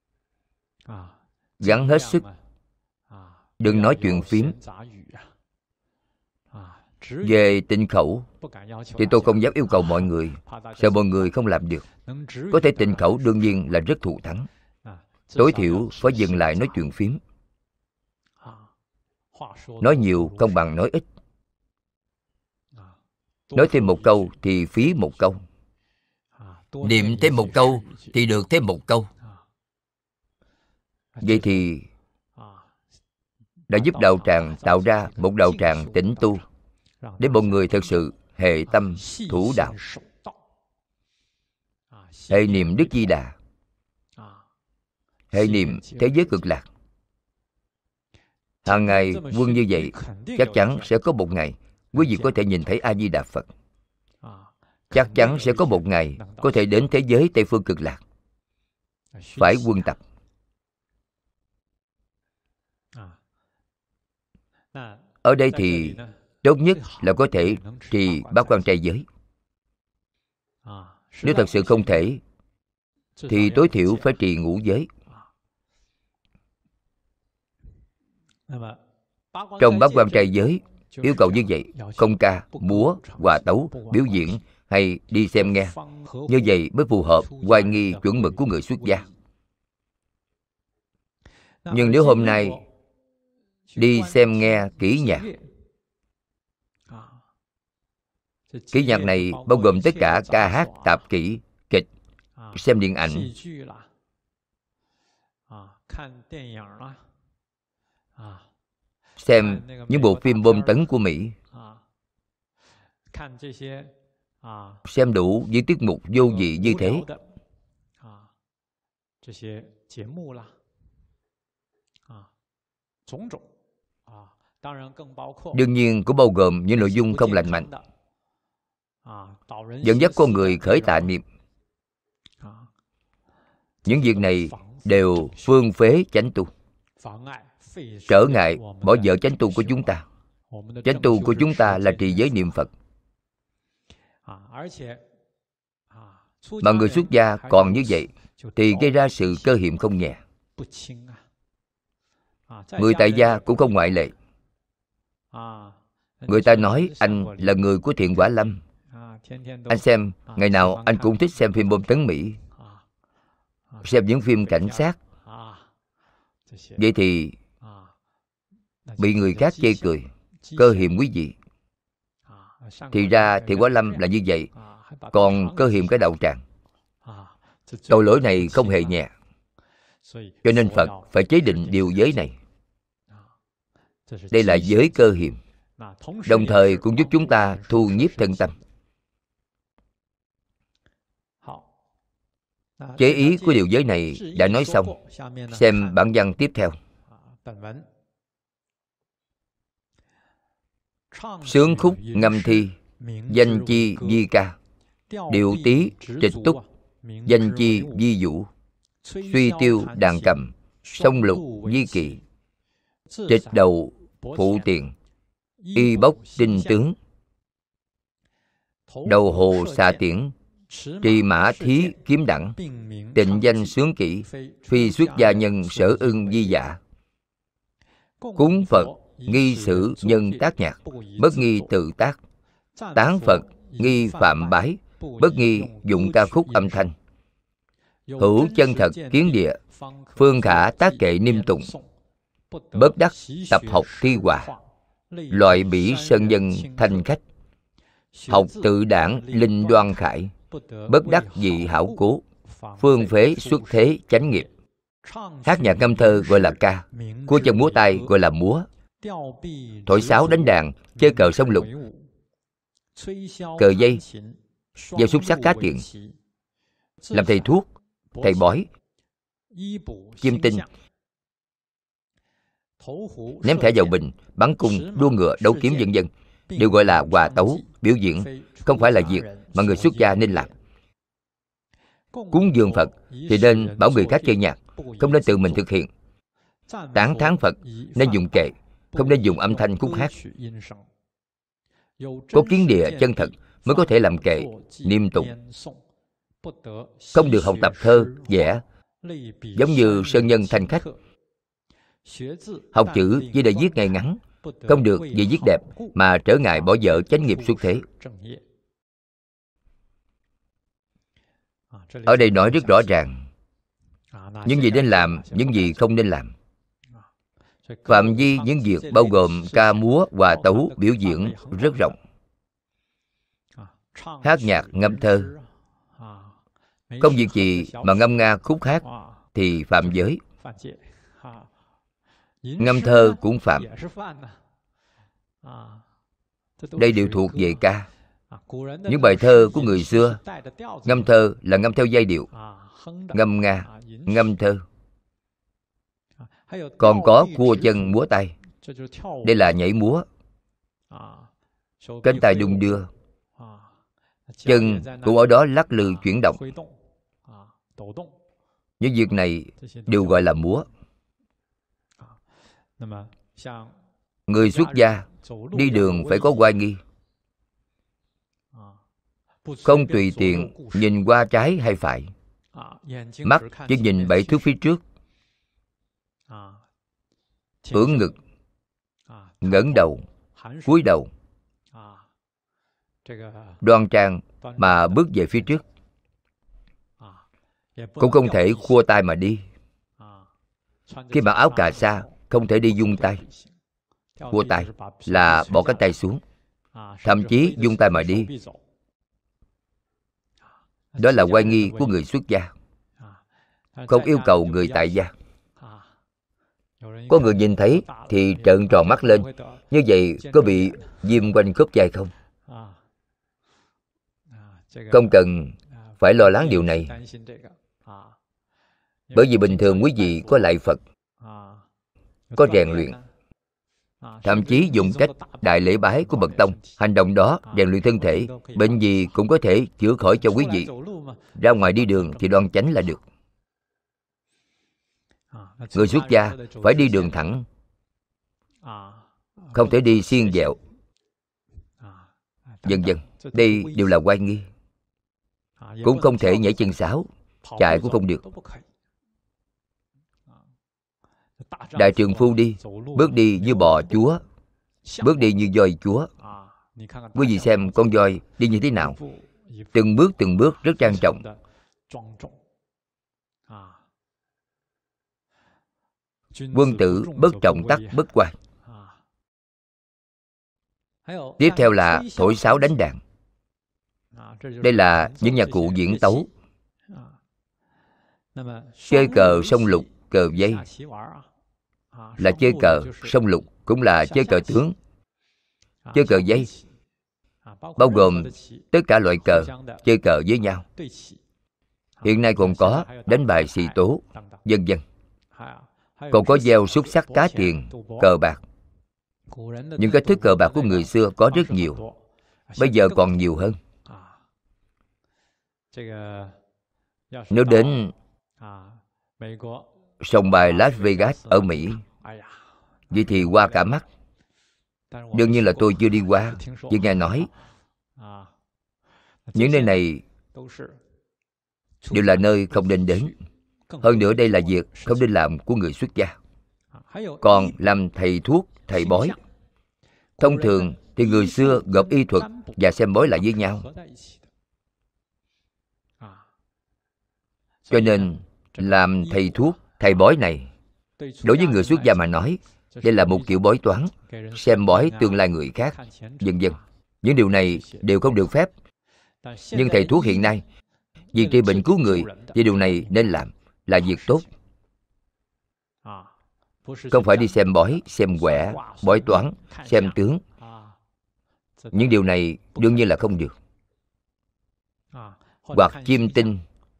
gắng hết sức, đừng nói chuyện phím. Về tịnh khẩu thì tôi không dám yêu cầu mọi người, sợ mọi người không làm được. Có thể tịnh khẩu đương nhiên là rất thù thắng. Tối thiểu phải dừng lại nói chuyện phím. Nói nhiều không bằng nói ít. Nói thêm một câu thì phí một câu, niệm thêm một câu thì được thêm một câu. Vậy thì đã giúp đạo tràng tạo ra một đạo tràng tĩnh tu, để mọi người thật sự hệ tâm thủ đạo, hệ niệm Đức Di Đà, hệ niệm thế giới cực lạc. Hàng ngày quân như vậy, chắc chắn sẽ có một ngày quý vị có thể nhìn thấy A Di Đà Phật. Chắc chắn sẽ có một ngày có thể đến thế giới Tây Phương Cực Lạc. Phải quân tập. Ở đây thì tốt nhất là có thể trì bát quan trai giới. Nếu thật sự không thể, thì tối thiểu phải trì ngũ giới. Trong bát quan trai giới yêu cầu như vậy: không ca, múa, hòa tấu, biểu diễn hay đi xem nghe. Như vậy mới phù hợp oai nghi chuẩn mực của người xuất gia. Nhưng nếu hôm nay đi xem nghe kỹ nhạc, kỹ nhạc này bao gồm tất cả ca hát, tạp kỹ, kịch, xem điện ảnh, xem những bộ phim bom tấn của Mỹ, xem đủ những tiết mục vô vị như thế, đương nhiên cũng bao gồm những nội dung không lành mạnh, dẫn dắt con người khởi tà niệm. Những việc này đều phương phế chánh tu, trở ngại bỏ dở chánh tu của chúng ta. Chánh tu của chúng ta là trì giới niệm Phật. Mà người xuất gia còn như vậy thì gây ra sự cơ hiệm không nhẹ. Người tại gia cũng không ngoại lệ. Người ta nói anh là người của Thiện Quả Lâm. Anh xem, ngày nào anh cũng thích xem phim bom tấn Mỹ, xem những phim cảnh sát. Vậy thì bị người khác chê cười, cơ hiệm quý vị. Thì ra Thiện Quả Lâm là như vậy, còn cơ hiệm cái đạo tràng. Tội lỗi này không hề nhẹ. Cho nên Phật phải chế định điều giới này. Đây là giới cơ hiểm, đồng thời cũng giúp chúng ta thu nhiếp thân tâm. Chế ý của điều giới này đã nói xong. Xem bản văn tiếp theo. Sướng khúc ngâm thi, danh chi vi ca. Điệu tí trịch túc, danh chi vi vũ. Suy tiêu đàn cầm, song lục vi kỵ. Trịch đầu phụ tiền, y bốc tinh tướng. Đầu hồ xạ tiễn, trì mã thí kiếm đẳng. Tịnh danh sướng kỹ, phi xuất gia nhân sở ưng di dạ. Cúng Phật nghi sử nhân tác nhạc, bất nghi tự tác. Tán Phật nghi phạm bái, bất nghi dụng ca khúc âm thanh. Hữu chân thật kiến địa, phương khả tác kệ niêm tụng. Bất đắc tập học thi hòa, loại bỉ sơn nhân thanh khách. Học tự đảng linh đoan khải, bất đắc dị hảo cố. Phương phế xuất thế chánh nghiệp. Hát nhạc ngâm thơ gọi là ca, cua chân múa tay gọi là múa. Thổi sáo đánh đàn, chơi cờ sông lục, cờ dây, gieo xúc sắc cá tiền, làm thầy thuốc, thầy bói, chiêm tinh, ném thẻ vào bình, bắn cung, đua ngựa, đấu kiếm vân vân, đều gọi là hòa tấu, biểu diễn, không phải là việc mà người xuất gia nên làm. Cúng dường Phật thì nên bảo người khác chơi nhạc, không nên tự mình thực hiện. Tán thán Phật nên dùng kệ, không nên dùng âm thanh khúc hát. Có kiến địa chân thật mới có thể làm kệ, niêm tụng. Không được học tập thơ, vẽ, giống như sơn nhân thanh khách. Học chữ chỉ để viết ngay ngắn, không được vì viết đẹp mà trở ngại bỏ dở chánh nghiệp xuất thế. Ở đây nói rất rõ ràng những gì nên làm, những gì không nên làm. Phạm vi những việc bao gồm ca múa, hòa tấu, biểu diễn rất rộng. Hát nhạc, ngâm thơ, không việc gì mà ngâm nga khúc hát thì phạm giới. Ngâm thơ cũng phạm. Đây đều thuộc về ca. Những bài thơ của người xưa, ngâm thơ là ngâm theo giai điệu, ngâm nga, ngâm thơ. Còn có cua chân múa tay, đây là nhảy múa. Cánh tay đung đưa, chân cũng ở đó lắc lư chuyển động. Những việc này đều gọi là múa. Người xuất gia đi đường phải có oai nghi, không tùy tiện nhìn qua trái hay phải. Mắt chỉ nhìn 7 thước phía trước, ưỡn ngực, ngẩng đầu, cúi đầu, đoan trang mà bước về phía trước. Cũng không thể khua tay mà đi. Khi mặc áo cà sa không thể đi vung tay. Khua tay là bỏ cánh tay xuống, thậm chí vung tay mà đi. Đó là oai nghi của người xuất gia, không yêu cầu người tại gia. Có người nhìn thấy thì trợn tròn mắt lên. Như vậy có bị viêm quanh khớp vai không? Không cần phải lo lắng điều này. Bởi vì bình thường quý vị có lạy Phật, có rèn luyện, thậm chí dùng cách đại lễ bái của bậc tông. Hành động đó rèn luyện thân thể, bệnh gì cũng có thể chữa khỏi cho quý vị. Ra ngoài đi đường thì đoan chánh là được. Người xuất gia phải đi đường thẳng, không thể đi xiên dẹo, vân vân. Đây đều là oai nghi. Cũng không thể nhảy chân sáo, chạy cũng không được. Đại trượng phu đi, bước đi như bò chúa, bước đi như voi chúa. Quý vị xem con voi đi như thế nào, từng bước rất trang trọng. Quân tử bất trọng tắc bất quan. Tiếp theo là thổi sáo đánh đàn. Đây là những nhạc cụ diễn tấu. Chơi cờ sông lục, cờ dây, là chơi cờ, song lục cũng là chơi cờ tướng, chơi cờ dây, bao gồm tất cả loại cờ chơi cờ với nhau. Hiện nay còn có đánh bài xì tố, vân vân. Còn có gieo xúc xắc cá tiền, cờ bạc. Những cách thức cờ bạc của người xưa có rất nhiều, bây giờ còn nhiều hơn. Nếu đến sòng bài Las Vegas ở Mỹ, vậy thì qua cả mắt. Đương nhiên là tôi chưa đi qua, chỉ nghe nói. Những nơi này đều là nơi không nên đến. Hơn nữa đây là việc không nên làm của người xuất gia. Còn làm thầy thuốc, thầy bói, thông thường thì người xưa gộp y thuật và xem bói lại với nhau. Cho nên làm thầy thuốc, thầy bói này, đối với người xuất gia mà nói, đây là một kiểu bói toán, xem bói tương lai người khác, vân vân. Những điều này đều không được phép. Nhưng thầy thuốc hiện nay, vì trị bệnh cứu người, thì điều này nên làm, là việc tốt. Không phải đi xem bói, xem quẻ, bói toán, xem tướng. Những điều này đương nhiên là không được. Hoặc chiêm tinh.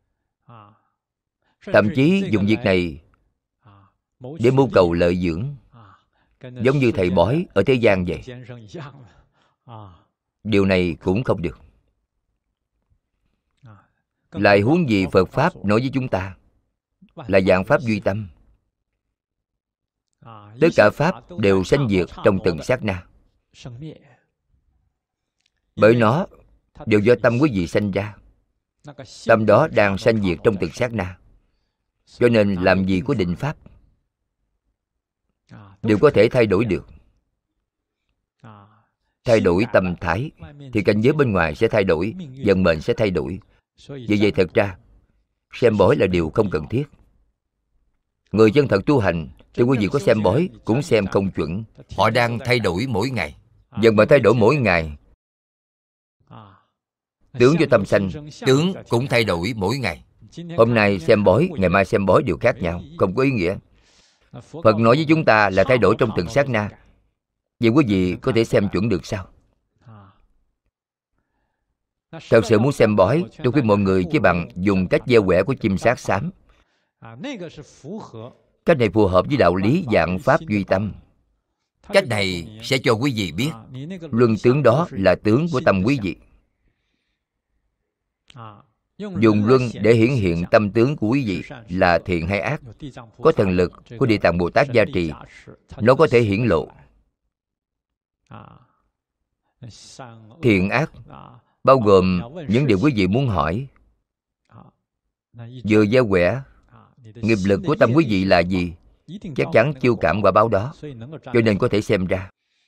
Thậm chí dùng việc này để mưu cầu lợi dưỡng, giống như thầy bói ở thế gian vậy. Điều này cũng không được. Lại huống gì Phật Pháp nói với chúng ta là vạn pháp duy tâm. Tất cả Pháp đều sanh diệt trong từng sát na. Bởi nó đều do tâm quý vị sanh ra. Tâm đó đang sanh diệt trong từng sát na. Cho nên làm gì có định Pháp đều có thể thay đổi được. Thay đổi tâm thái thì cảnh giới bên ngoài sẽ thay đổi, vận mệnh sẽ thay đổi. Vì vậy thật ra xem bói là điều không cần thiết. Người chân thật tu hành thì quý vị có xem bói cũng xem không chuẩn. Họ đang thay đổi mỗi ngày. Vận mệnh thay đổi mỗi ngày. Tướng cho tâm sanh, tướng cũng thay đổi mỗi ngày. Hôm nay xem bói, ngày mai xem bói đều khác nhau, không có ý nghĩa. Phật nói với chúng ta là thay đổi trong từng sát na. Vậy quý vị có thể xem chuẩn được sao? Thật sự muốn xem bói, tôi khuyên mọi người chỉ bằng dùng cách gieo quẻ của chim sát xám. Cách này phù hợp với đạo lý vạn pháp duy tâm. Cách này sẽ cho quý vị biết luân tướng đó là tướng của tâm quý vị. Dùng luân để hiển hiện tâm tướng của quý vị là thiện hay ác. Có thần lực của Địa Tạng Bồ Tát gia trì, nó có thể hiển lộ. Thiện ác bao gồm những điều quý vị muốn hỏi. Vừa gieo quẻ, nghiệp lực của tâm quý vị là gì, chắc chắn chiêu cảm quả báo đó, cho nên có thể xem ra.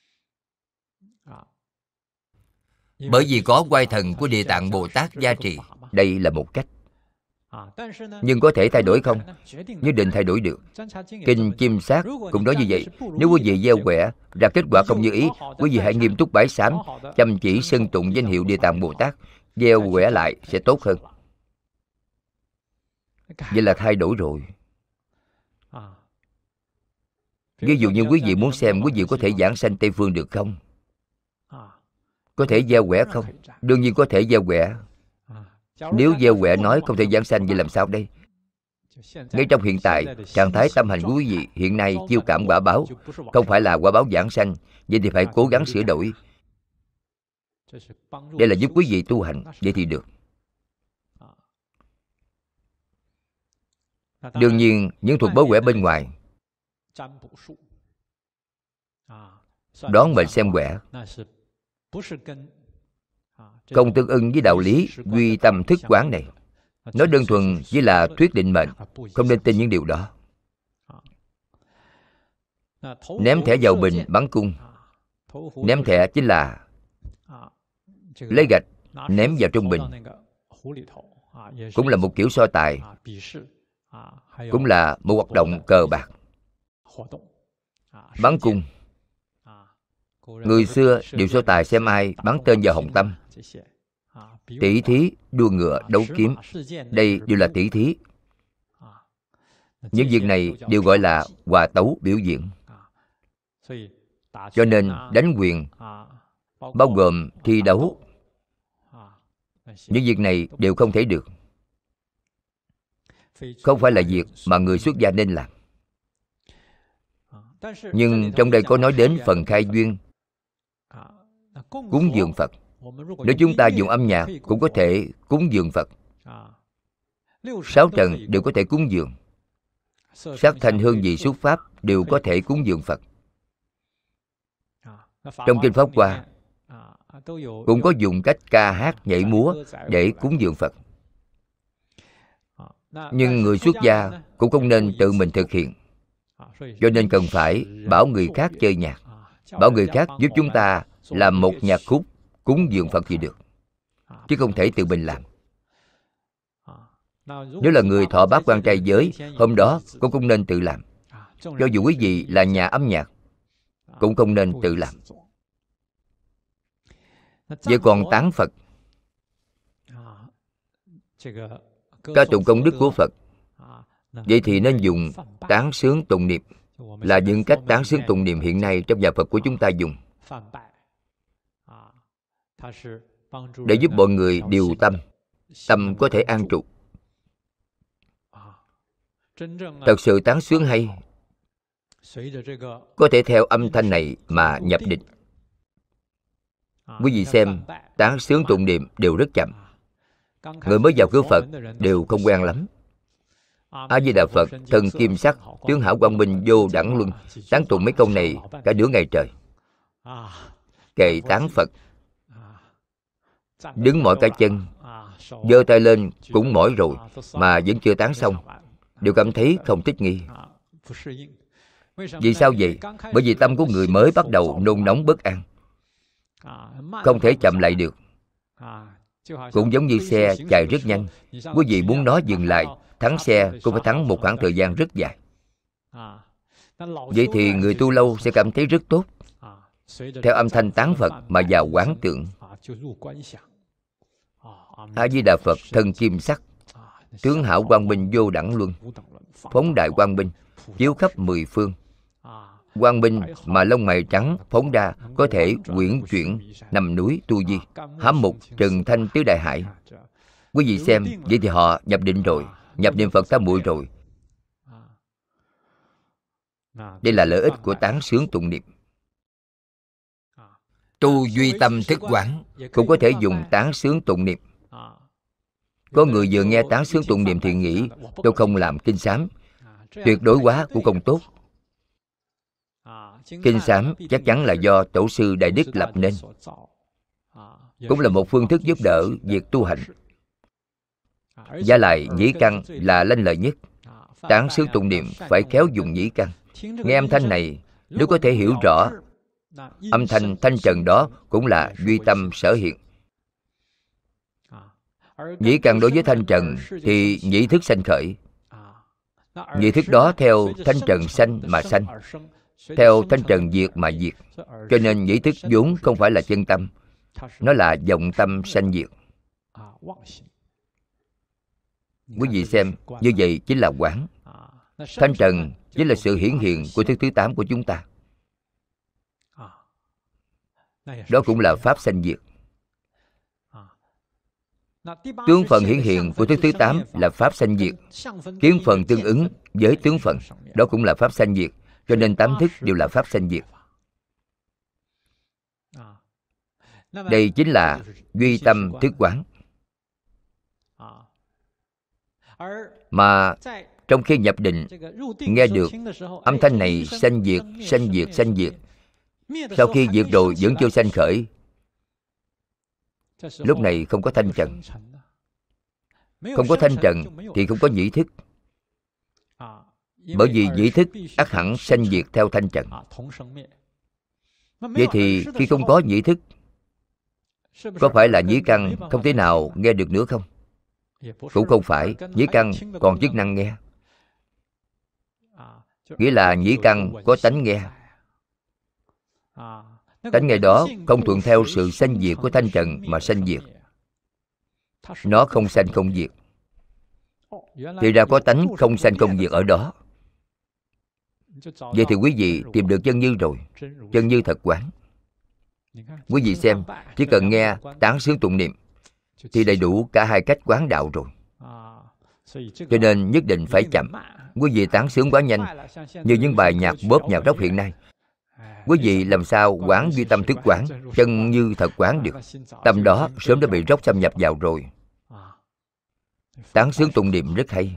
Bởi vì có oai thần của Địa Tạng Bồ Tát gia trì. Đây là một cách. Nhưng có thể thay đổi không? Nhất định thay đổi được. Kinh Chim Sát cũng nói như vậy. Nếu quý vị gieo quẻ ra kết quả không như ý, quý vị hãy nghiêm túc bái sám, chăm chỉ xưng tụng danh hiệu Địa Tạng Bồ Tát, gieo quẻ lại sẽ tốt hơn. Vậy là thay đổi rồi. Ví dụ như quý vị muốn xem quý vị có thể giảng sanh Tây Phương được không? Có thể gieo quẻ không? Đương nhiên có thể gieo quẻ. Nếu gieo quẻ nói không thể giảng sanh, vậy làm sao đây? Ngay trong hiện tại, trạng thái tâm hành của quý vị hiện nay chiêu cảm quả báo, không phải là quả báo giảng sanh. Vậy thì phải cố gắng sửa đổi. Đây là giúp quý vị tu hành, vậy thì được. Đương nhiên, những thuật bói quẻ bên ngoài, đoán mệnh xem quẻ, không tương ưng với đạo lý duy tâm thức quán này. Nó đơn thuần chỉ là thuyết định mệnh, không nên tin những điều đó. Ném thẻ vào bình bắn cung. Ném thẻ chính là lấy gạch ném vào trong bình, cũng là một kiểu so tài, cũng là một hoạt động cờ bạc. Bắn cung, người xưa đều so tài xem ai bắn tên vào hồng tâm. Tỷ thí, đua ngựa, đấu kiếm, đây đều là tỷ thí. Những việc này đều gọi là hòa tấu biểu diễn. Cho nên đánh quyền, bao gồm thi đấu, những việc này đều không thể được. Không phải là việc mà người xuất gia nên làm. Nhưng trong đây có nói đến phần khai duyên, cúng dường Phật. Nếu chúng ta dùng âm nhạc cũng có thể cúng dường Phật. 6 trần đều có thể cúng dường. Sắc thanh hương vị xúc pháp đều có thể cúng dường Phật. Trong Kinh Pháp Hoa cũng có dùng cách ca hát nhảy múa để cúng dường Phật. Nhưng người xuất gia cũng không nên tự mình thực hiện. Cho nên cần phải bảo người khác chơi nhạc, bảo người khác giúp chúng ta làm một nhạc khúc cúng dường Phật thì được, chứ không thể tự mình làm. Nếu là người thọ bát quan trai giới, hôm đó cũng không nên tự làm. Cho dù quý vị là nhà âm nhạc cũng không nên tự làm. Vậy còn tán Phật, ca tụng công đức của Phật, vậy thì nên dùng tán sướng tụng niệm, là những cách tán sướng tụng niệm hiện nay trong nhà Phật của chúng ta dùng, để giúp mọi người điều tâm, tâm có thể an trụ. Thật sự tán sướng hay, có thể theo âm thanh này mà nhập định. Quý vị xem, tán sướng tụng niệm đều rất chậm. Người mới vào cửa Phật đều không quen lắm. A Di Đà Phật, thân kim sắc, tướng hảo quang minh vô đẳng luân, tán tụng mấy câu này cả nửa ngày trời. Kệ tán Phật, đứng mỏi cả chân, giơ tay lên cũng mỏi rồi mà vẫn chưa tán xong, đều cảm thấy không thích nghi. Vì sao vậy? Bởi vì tâm của người mới bắt đầu nôn nóng bất an, không thể chậm lại được. Cũng giống như xe chạy rất nhanh, quý vị muốn nó dừng lại, thắng xe cũng phải thắng một khoảng thời gian rất dài. Vậy thì người tu lâu sẽ cảm thấy rất tốt, theo âm thanh tán Phật mà vào quán tưởng. A Di Đà Phật, thân kim sắc, tướng hảo quang minh vô đẳng luân, phóng đại quang minh, chiếu khắp mười phương. Quang minh mà lông mày trắng phóng ra, có thể uyển chuyển nằm núi tu di, hám mục trần thanh tứ đại hải. Quý vị xem, vậy thì họ nhập định rồi, nhập niệm Phật tam muội rồi. Đây là lợi ích của tán sướng tụng niệm. Tu duy tâm thức quán cũng có thể dùng tán sướng tụng niệm. Có người vừa nghe tán sướng tụng niệm thì nghĩ tôi không làm kinh sám, tuyệt đối quá cũng không tốt. Kinh sám chắc chắn là do Tổ sư Đại Đức lập nên, cũng là một phương thức giúp đỡ việc tu hành. Và lại nhĩ căn là lanh lợi nhất. Tán sướng tụng niệm phải khéo dùng nhĩ căn. Nghe âm thanh này, nếu có thể hiểu rõ, âm thanh thanh trần đó cũng là duy tâm sở hiện. Nhĩ căn đối với thanh trần thì nhĩ thức sanh khởi. Nhĩ thức đó theo thanh trần sanh mà sanh, theo thanh trần diệt mà diệt. Cho nên nhĩ thức vốn không phải là chân tâm, nó là vọng tâm sanh diệt. Quý vị xem, như vậy chính là quán. Thanh trần chính là sự hiển hiện của thức thứ 8 của chúng ta. Đó cũng là pháp sanh diệt. Tướng phần hiển hiện của thức thứ 8 là pháp sanh diệt. Kiến phần tương ứng với tướng phần, đó cũng là pháp sanh diệt. Cho nên 8 thức đều là pháp sanh diệt. Đây chính là duy tâm thức quán. Mà trong khi nhập định, nghe được âm thanh này sanh diệt, sanh diệt, sanh diệt. Sau khi diệt rồi vẫn chưa sanh khởi, lúc này không có thanh trần. Không có thanh trần thì không có nhĩ thức. Bởi vì nhĩ thức ắt hẳn sanh diệt theo thanh trần. Vậy thì khi không có nhĩ thức, có phải là nhĩ căn không thể nào nghe được nữa không? Cũng không phải, nhĩ căn còn chức năng nghe. Nghĩa là nhĩ căn có tánh nghe. Tánh nghe đó không thuận theo sự sanh diệt của thanh trần mà sanh diệt. Nó không sanh không diệt. thì ra có tánh không sanh không diệt ở đó. Vậy thì quý vị tìm được chân như rồi, chân như thật quán. Quý vị xem, chỉ cần nghe tán xướng tụng niệm thì đầy đủ cả hai cách quán đạo rồi. Cho nên nhất định phải chậm. Quý vị tán xướng quá nhanh, như những bài nhạc bóp nhạc rock hiện nay, quý vị làm sao quán duy tâm thức quán, chân như thật quán được? Tâm đó sớm đã bị rock xâm nhập vào rồi. Tán xướng tụng niệm rất hay.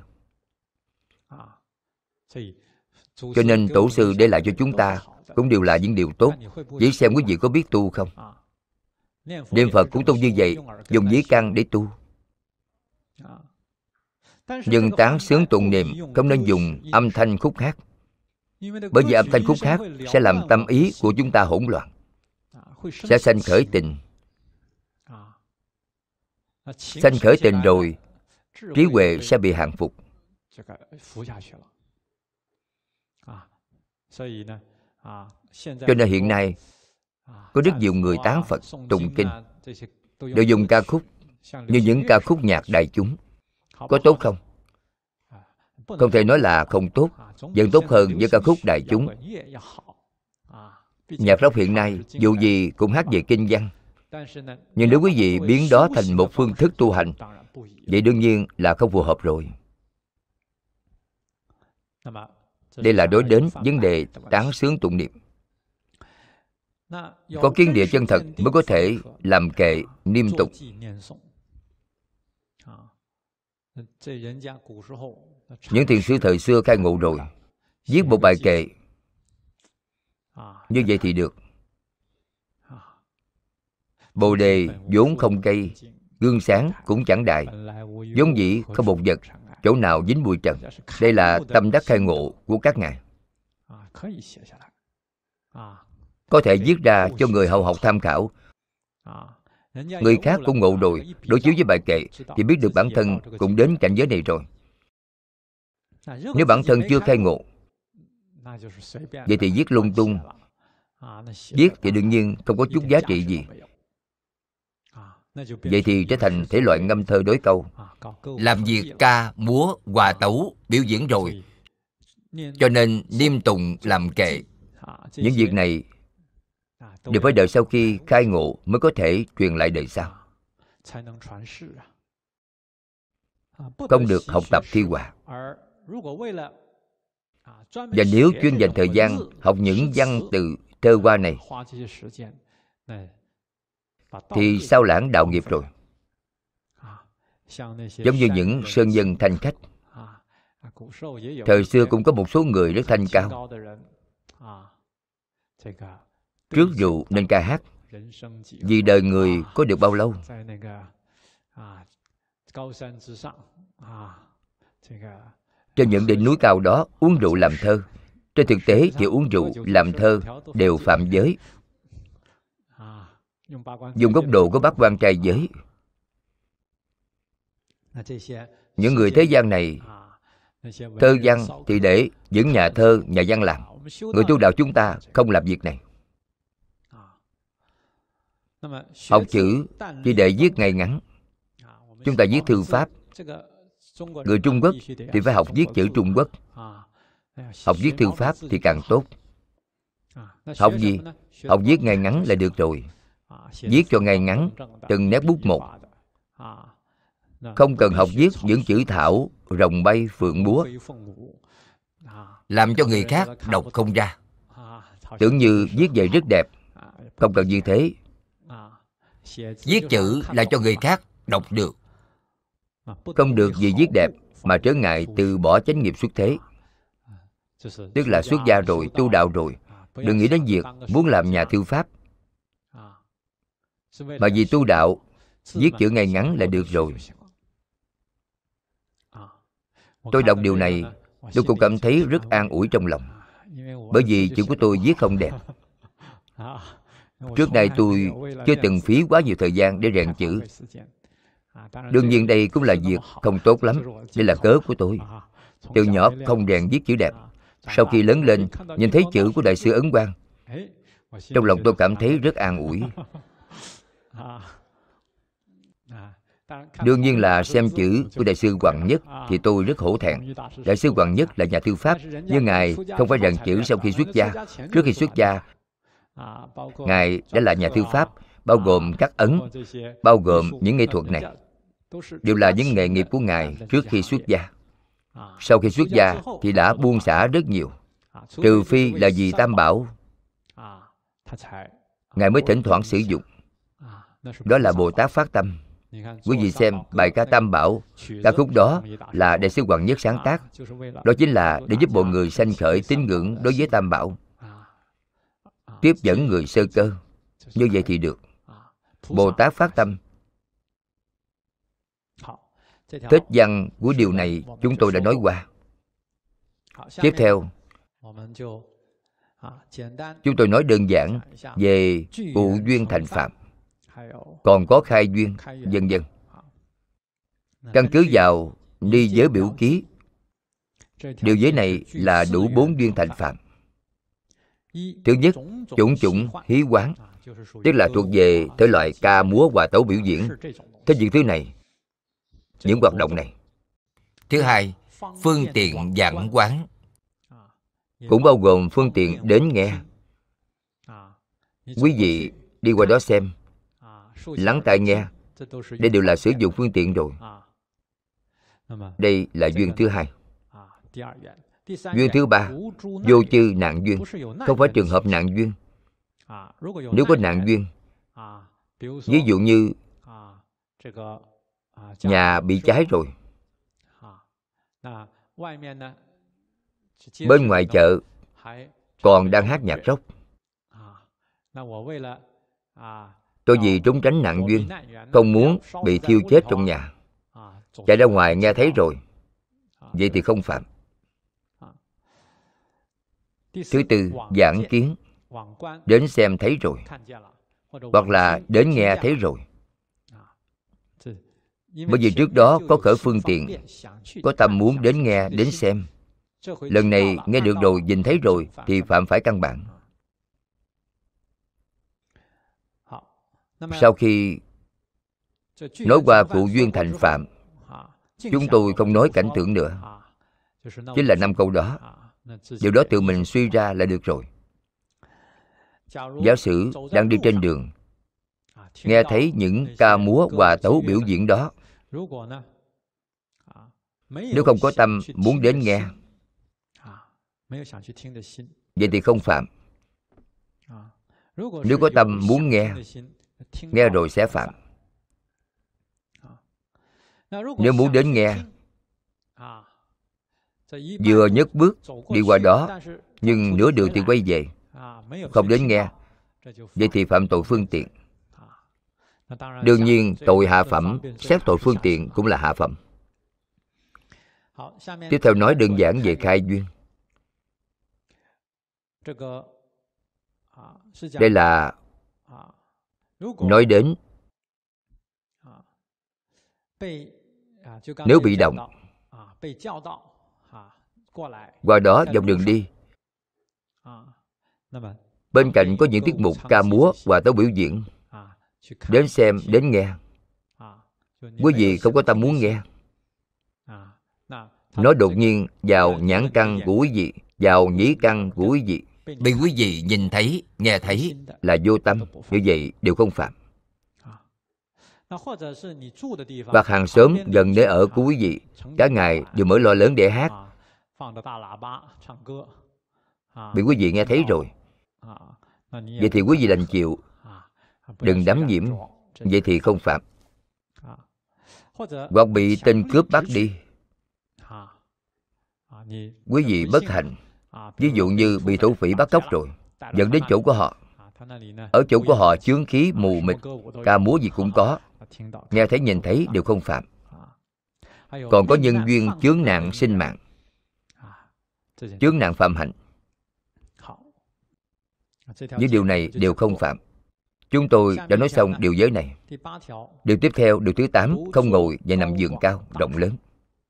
Cho nên tổ sư để lại cho chúng ta cũng đều là những điều tốt. Chỉ xem quý vị có biết tu không. Niệm Phật cũng tu như vậy, dùng dĩ căn để tu. Nhưng tán xướng tụng niệm không nên dùng âm thanh khúc hát. Bởi vì âm thanh khúc hát sẽ làm tâm ý của chúng ta hỗn loạn, sẽ sanh khởi tình. Sanh khởi tình rồi, trí huệ sẽ bị hạn phục. Cho nên hiện nay có rất nhiều người tán Phật, tụng kinh đều dùng ca khúc như những ca khúc nhạc đại chúng. Có tốt không? Không thể nói là không tốt, vẫn tốt hơn với ca khúc đại chúng. Nhạc rock hiện nay dù gì cũng hát về kinh văn. Nhưng nếu quý vị biến đó thành một phương thức tu hành, vậy đương nhiên là không phù hợp rồi. Đây là đối đến vấn đề tán xướng tụng niệm. Có kiến địa chân thật mới có thể làm kệ niêm tục. Những thiền sư thời xưa khai ngộ rồi, viết một bài kệ như vậy thì được. Bồ đề vốn không cây, gương sáng cũng chẳng đại, vốn dĩ không một vật, chỗ nào dính bụi trần. Đây là tâm đắc khai ngộ của các ngài. Có thể viết ra cho người hậu học tham khảo. Người khác cũng ngộ rồi, đối chiếu với bài kệ thì biết được bản thân cũng đến cảnh giới này rồi. Nếu bản thân chưa khai ngộ, vậy thì viết lung tung. Viết thì đương nhiên không có chút giá trị gì. Vậy thì trở thành thể loại ngâm thơ đối câu, làm việc ca, múa, hòa tấu, biểu diễn rồi. Cho nên niêm tụng làm kệ. Những việc này đều phải đợi sau khi khai ngộ mới có thể truyền lại đời sau. Không được học tập thi hòa. Và nếu chuyên dành thời gian học những văn từ thơ hoa này thì sao lãng đạo nghiệp rồi. Giống như những sơn dân thanh khách. Thời xưa cũng có một số người rất thanh cao, trước rượu nên ca hát, vì đời người có được bao lâu. Trên những đỉnh núi cao đó uống rượu làm thơ. Trên thực tế thì uống rượu làm thơ đều phạm giới. Dùng góc độ của bát quan trai giới, những người thế gian này thơ văn thì để những nhà thơ, nhà văn làm. Người tu đạo chúng ta không làm việc này. Học chữ chỉ để viết ngay ngắn. Chúng ta viết thư pháp. Người Trung Quốc thì phải học viết chữ Trung Quốc. Học viết thư pháp thì càng tốt. Học gì? Học viết ngay ngắn là được rồi. Viết cho ngay ngắn, từng nét bút một. Không cần học viết những chữ thảo, rồng bay, phượng múa, làm cho người khác đọc không ra. Tưởng như viết vậy rất đẹp. Không cần như thế. Viết chữ là cho người khác đọc được. Không được vì viết đẹp mà trở ngại từ bỏ chánh nghiệp xuất thế. Tức là xuất gia rồi, tu đạo rồi, đừng nghĩ đến việc muốn làm nhà thư pháp. Mà vì tu đạo, viết chữ ngay ngắn là được rồi. Tôi đọc điều này, tôi cũng cảm thấy rất an ủi trong lòng. Bởi vì chữ của tôi viết không đẹp. Trước đây tôi chưa từng phí quá nhiều thời gian để rèn chữ. Đương nhiên đây cũng là việc không tốt lắm. Đây là cớ của tôi. Từ nhỏ không rèn viết chữ đẹp. Sau khi lớn lên, nhìn thấy chữ của Đại sư Ấn Quang, trong lòng tôi cảm thấy rất an ủi. Đương nhiên là xem chữ của Đại sư Hoàng Nhất thì tôi rất hổ thẹn. Đại sư Hoàng Nhất là nhà thư pháp, nhưng Ngài không phải dàn chữ sau khi xuất gia. Trước khi xuất gia, Ngài đã là nhà thư pháp, bao gồm các ấn, bao gồm những nghệ thuật này, đều là những nghề nghiệp của Ngài trước khi xuất gia. Sau khi xuất gia thì đã buông xả rất nhiều. Trừ phi là vì Tam Bảo, Ngài mới thỉnh thoảng sử dụng. Đó là Bồ Tát phát tâm. Quý vị xem bài ca Tam Bảo, ca khúc đó là Đại sư Hoàng Nhất sáng tác. Đó chính là để giúp mọi người sanh khởi tín ngưỡng đối với Tam Bảo, tiếp dẫn người sơ cơ. Như vậy thì được. Bồ Tát phát tâm. Thích văn của điều này chúng tôi đã nói qua. Tiếp theo, chúng tôi nói đơn giản về cụ duyên thành phạm, còn có khai duyên, vân vân. Căn cứ vào ni giới biểu ký, điều giới này là đủ 4 duyên thành phạm. Thứ nhất, chủng chủng hí quán, tức là thuộc về thể loại ca múa hòa tấu biểu diễn. Thích những thứ này, những hoạt động này. Thứ hai, phương tiện giảng quán, cũng bao gồm phương tiện đến nghe. Quý vị đi qua đó xem, lắng tai nghe, đây đều là sử dụng phương tiện rồi. Đây là duyên thứ hai. Duyên thứ ba, vô chư nạn duyên, không phải trường hợp nạn duyên. Nếu có nạn duyên, ví dụ như nhà bị cháy rồi, bên ngoài chợ còn đang hát nhạc rock, tôi vì trốn tránh nạn duyên, không muốn bị thiêu chết trong nhà, chạy ra ngoài nghe thấy rồi, vậy thì không phạm. Thứ tư, giảng kiến, đến xem thấy rồi, hoặc là đến nghe thấy rồi. Bởi vì trước đó có khởi phương tiện, có tâm muốn đến nghe, đến xem. Lần này nghe được rồi, nhìn thấy rồi thì phạm phải căn bản. Sau khi nói qua cụ duyên thành phạm, chúng tôi không nói cảnh tưởng nữa. Chính là 5 câu đó. Điều đó tự mình suy ra là được rồi. Giả sử đang đi trên đường, nghe thấy những ca múa hòa tấu biểu diễn đó, nếu không có tâm muốn đến nghe, vậy thì không phạm. Nếu có tâm muốn nghe, nghe rồi sẽ phạm. Nếu muốn đến nghe, vừa nhấc bước đi qua đó, nhưng nửa đường thì quay về, không đến nghe, vậy thì phạm tội phương tiện. Đương nhiên tội hạ phẩm, xét tội phương tiện cũng là hạ phẩm. Tiếp theo nói đơn giản về khai duyên. Đây là nói đến nếu bị động, qua đó dọc đường đi, bên cạnh có những tiết mục ca múa và tấu biểu diễn, đến xem, đến nghe, quý vị không có tâm muốn nghe, nó đột nhiên vào nhãn căn của quý vị, vào nhĩ căn của quý vị, bị quý vị nhìn thấy, nghe thấy là vô tâm, như vậy đều không phạm. Hoặc hàng xóm gần nơi ở của quý vị, cả ngày đều mở loa lớn để hát, bị quý vị nghe thấy rồi, vậy thì quý vị đành chịu, đừng đắm nhiễm, vậy thì không phạm. Hoặc bị tên cướp bắt đi, quý vị bất hạnh, ví dụ như bị thổ phỉ bắt cóc rồi, dẫn đến chỗ của họ, ở chỗ của họ chướng khí mù mịt, ca múa gì cũng có, nghe thấy nhìn thấy đều không phạm. Còn có nhân duyên chướng nạn sinh mạng, chướng nạn phạm hạnh, những điều này đều không phạm. Chúng tôi đã nói xong điều giới này. Điều tiếp theo, điều thứ 8, không ngồi và nằm giường cao, rộng lớn.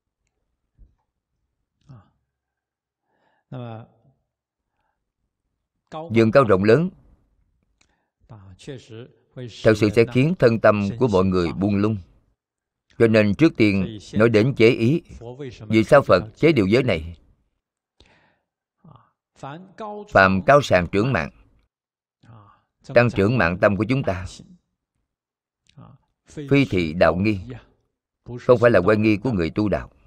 Giường cao rộng lớn thật sự sẽ khiến thân tâm của mọi người buông lung. Cho nên trước tiên nói đến chế ý. Vì sao Phật chế điều giới này? Phàm cao sàng trưởng mạng, tăng trưởng mạng tâm của chúng ta, phi thị đạo nghi, không phải là quan nghi của người tu đạo.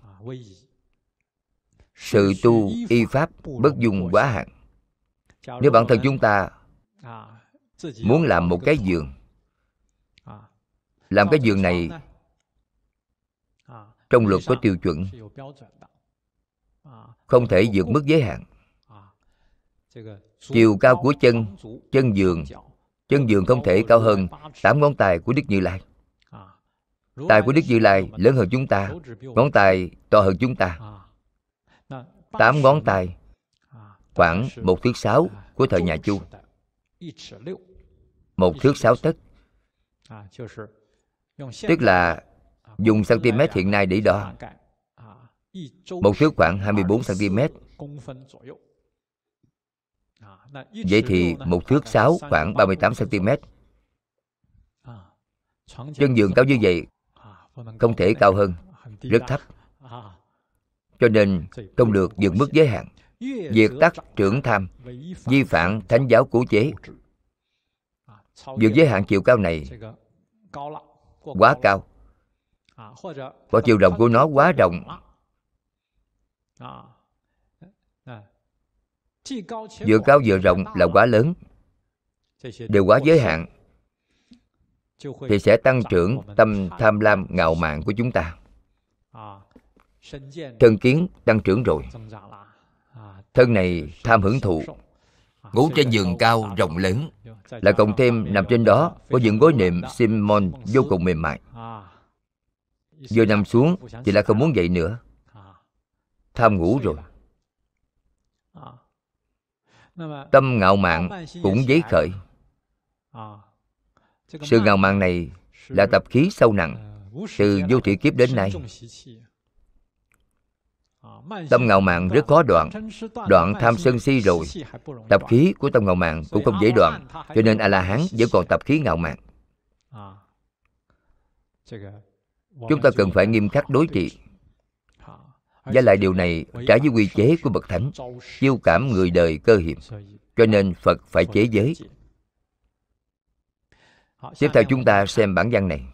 Sự tu y pháp bất dung quá hạn. Nếu bản thân chúng ta muốn làm một cái giường, làm cái giường này trong luật có tiêu chuẩn, không thể vượt mức giới hạn. Chiều cao của chân giường không thể cao hơn 8 ngón tay của Đức Như Lai. Tay của Đức Như Lai lớn hơn chúng ta, ngón tay to hơn chúng ta. 8 ngón tay khoảng 1 thước 6 của thời nhà Chu. 1 thước 6 tấc, tức là dùng cm hiện nay để đo. 1 thước khoảng 24 cm. Vậy thì 1 thước 6 khoảng 38 cm. Chân giường cao như vậy không thể cao hơn, rất thấp. Cho nên không được vượt mức giới hạn. Diệt tắc trưởng tham, vi phạm thánh giáo cố chế. Vượt giới hạn chiều cao này quá cao, và chiều rộng của nó quá rộng. Vừa cao vừa rộng là quá lớn, đều quá giới hạn, thì sẽ tăng trưởng tâm tham lam ngạo mạn của chúng ta. Thân kiến tăng trưởng rồi, thân này tham hưởng thụ. Ngủ trên giường cao rộng lớn, lại cộng thêm nằm trên đó có những gối nệm simon vô cùng mềm mại. Vừa nằm xuống thì lại không muốn dậy nữa, tham ngủ rồi. Tâm ngạo mạn cũng dấy khởi. Sự ngạo mạn này là tập khí sâu nặng từ vô thủy kiếp đến nay. Tâm ngạo mạn rất khó đoạn. Đoạn tham sân si rồi, tập khí của tâm ngạo mạn cũng không dễ đoạn. Cho nên A-la-hán vẫn còn tập khí ngạo mạn. Chúng ta cần phải nghiêm khắc đối trị. Và lại điều này trái với quy chế của bậc thánh, chiêu cảm người đời cơ hiệp. Cho nên Phật phải chế giới. Tiếp theo chúng ta xem bản văn này.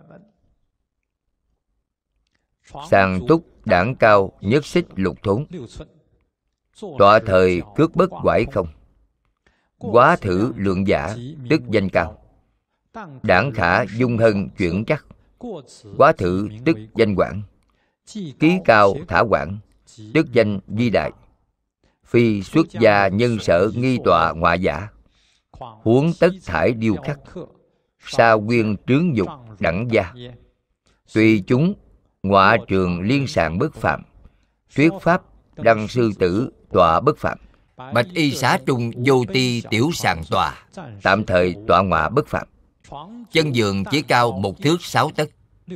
Sàng túc đảng cao nhất xích lục thốn, tọa thời cước bất quải không, quá thử lượng giả tức danh cao, đảng khả dung hân chuyển chắc, quá thử tức danh quảng, ký cao thả quảng tức danh di đại, phi xuất gia nhân sở nghi tọa ngoại giả, huống tất thải điêu khắc, sa quyên trướng dục đẳng gia, tùy chúng ngọa trường liên sàng bất phạm, thuyết pháp đăng sư tử tọa bất phạm, bạch y xá trung vô ti tiểu sàng tòa, tạm thời tọa ngọa bất phạm. Chân giường chỉ cao 1 thước 6 tấc.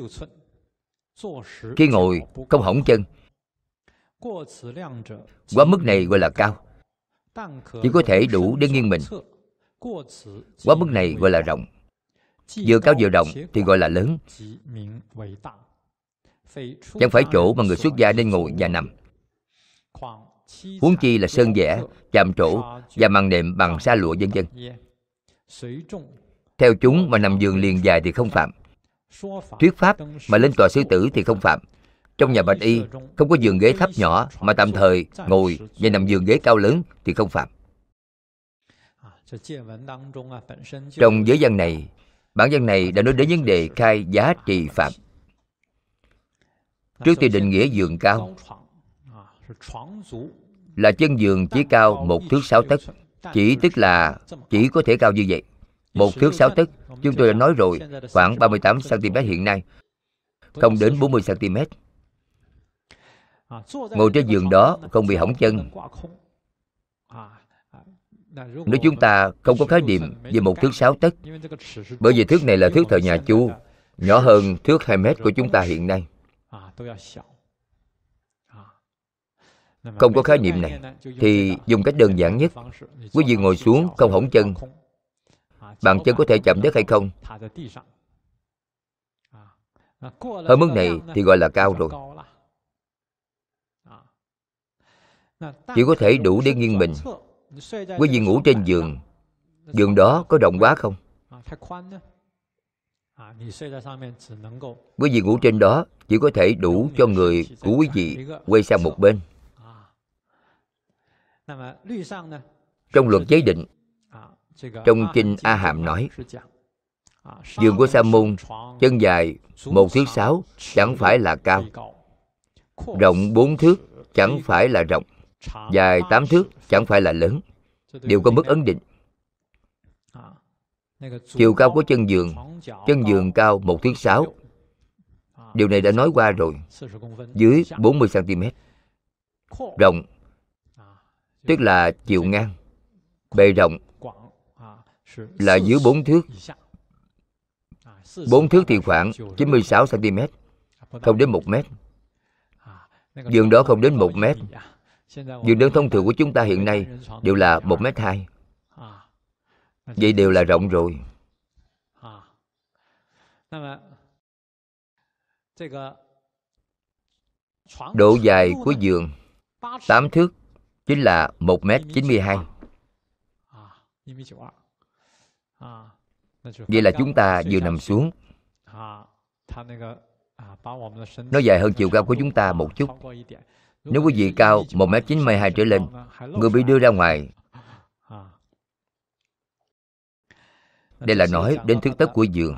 Khi ngồi không hõng chân. Quá mức này gọi là cao, chỉ có thể đủ để nghiêng mình. Quá mức này gọi là rộng. Vừa cao vừa rộng thì gọi là lớn. Chẳng phải chỗ mà người xuất gia nên ngồi và nằm. Huống chi là sơn vẽ, chạm trổ và màn nệm bằng sa lụa vân vân. Theo chúng mà nằm giường liền dài thì không phạm. Thuyết pháp mà lên tòa sư tử thì không phạm. Trong nhà bạch y không có giường ghế thấp nhỏ, mà tạm thời ngồi và nằm giường ghế cao lớn thì không phạm. Trong giới văn này, bản văn này đã nói đến vấn đề khai giá trị phạm. Trước tiên định nghĩa giường cao là chân giường chỉ cao 1 thước 6 tấc. Chỉ tức là chỉ có thể cao như vậy. 1 thước 6 tấc, chúng tôi đã nói rồi, khoảng 38 cm hiện nay, không đến 40 cm. Ngồi trên giường đó không bị hỏng chân. Nếu chúng ta không có khái niệm về 1 thước 6 tấc, bởi vì thước này là thước thời nhà Chu, nhỏ hơn thước 2 mét của chúng ta hiện nay. Không có khái niệm này thì dùng cách đơn giản nhất. Quý vị ngồi xuống không hõng chân, bàn chân có thể chạm đất hay không? Hơn mức này thì gọi là cao rồi. Chỉ có thể đủ để nghiêng mình. Quý vị ngủ trên giường, giường đó có rộng quá không? Quý vị ngủ trên đó chỉ có thể đủ cho người của quý vị quay sang một bên. Trong luật giới định, trong kinh A Hàm nói, giường của Sa môn chân dài 1,6 thước chẳng phải là cao, rộng 4 thước chẳng phải là rộng, dài 8 thước chẳng phải là lớn, đều có mức ấn định. Chiều cao của chân giường cao 1,6 thước. Điều này đã nói qua rồi. Dưới 40 cm. Rộng tức là chiều ngang, bề rộng là dưới 4 thước. 4 thước thì khoảng 96 cm, không đến 1 mét. Giường đó không đến 1 mét. Giường đơn thông thường của chúng ta hiện nay đều là 1,2 mét. Vậy đều là rộng rồi. Độ dài của giường 8 thước chính là 1,92 m. Vậy là chúng ta vừa nằm xuống, nó dài hơn chiều cao của chúng ta một chút. Nếu quý vị cao 1,92 m trở lên, người bị đưa ra ngoài. Đây là nói đến thước tấc của giường.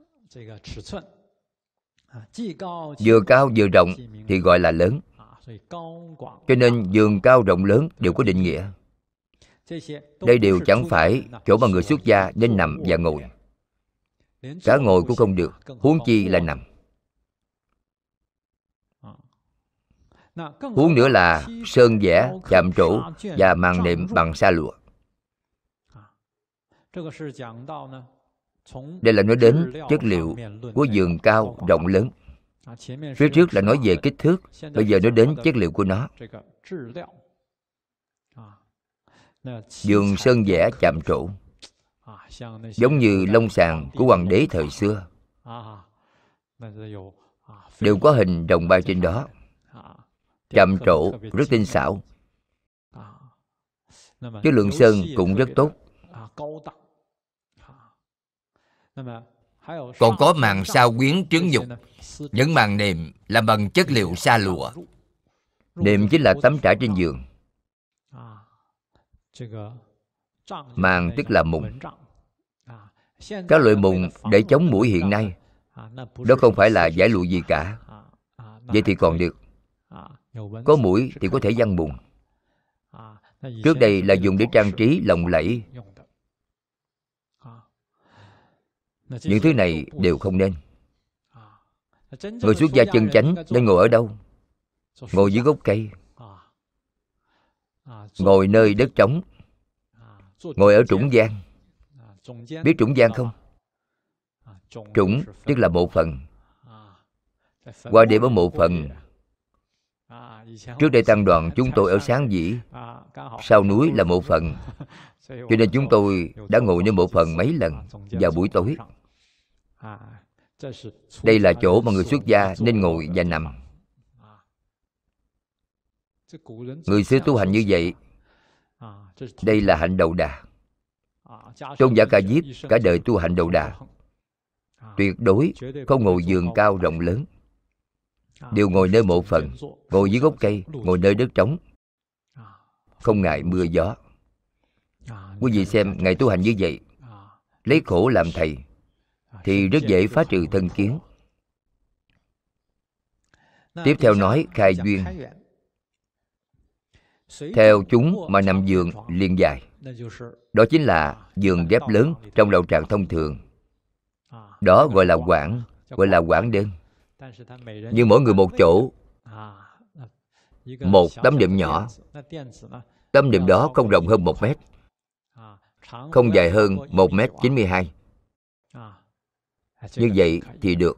Vừa cao vừa rộng thì gọi là lớn. Cho nên giường cao rộng lớn đều có định nghĩa. Đây đều chẳng phải chỗ mà người xuất gia nên nằm và ngồi. Cả ngồi cũng không được, huống chi là nằm. Huống nữa là sơn vẽ, chạm trổ và màn nệm bằng sa lụa. Đây là nói đến chất liệu của giường cao rộng lớn. Phía trước là nói về kích thước, bây giờ nói đến chất liệu của nó. Giường sơn vẽ chạm trổ giống như lông sàn của hoàng đế thời xưa, đều có hình rồng bay trên đó. Chạm trổ rất tinh xảo, chất lượng sơn cũng rất tốt. Còn có màn sao quyến trướng nhục. Những màn nệm làm bằng chất liệu sa lụa. Nệm chính là tấm trải trên giường. Màn tức là mùng. Các loại mùng để chống muỗi hiện nay, đó không phải là giải lụa gì cả. Vậy thì còn được. Có muỗi thì có thể giăng mùng. Trước đây là dùng để trang trí lộng lẫy. Những thứ này đều không nên. Người xuất gia chân chánh nên ngồi ở đâu? Ngồi dưới gốc cây, ngồi nơi đất trống, ngồi ở trũng gian. Biết trũng gian không? Trũng tức là mộ phần. Qua đêm ở mộ phần. Trước đây tăng đoàn chúng tôi ở Sáng Dĩ, sau núi là mộ phần, cho nên chúng tôi đã ngồi nơi mộ phần mấy lần vào buổi tối. Đây là chỗ mà người xuất gia nên ngồi và nằm. Người xưa tu hành như vậy. Đây là hạnh đầu đà. Tôn giả Ca Diếp cả đời tu hạnh đầu đà, tuyệt đối không ngồi giường cao rộng lớn, đều ngồi nơi mộ phần, ngồi dưới gốc cây, ngồi nơi đất trống, không ngại mưa gió. Quý vị xem, Ngài tu hành như vậy, lấy khổ làm thầy, thì rất dễ phá trừ thân kiến. Tiếp theo nói khai duyên. Theo chúng mà nằm giường liền dài. Đó chính là giường ghép lớn trong đạo tràng thông thường. Đó gọi là quảng, gọi là quảng đơn. Nhưng mỗi người một chỗ, một tấm đệm nhỏ. Tấm đệm đó không rộng hơn 1 mét, không dài hơn 1,92 m. Như vậy thì được.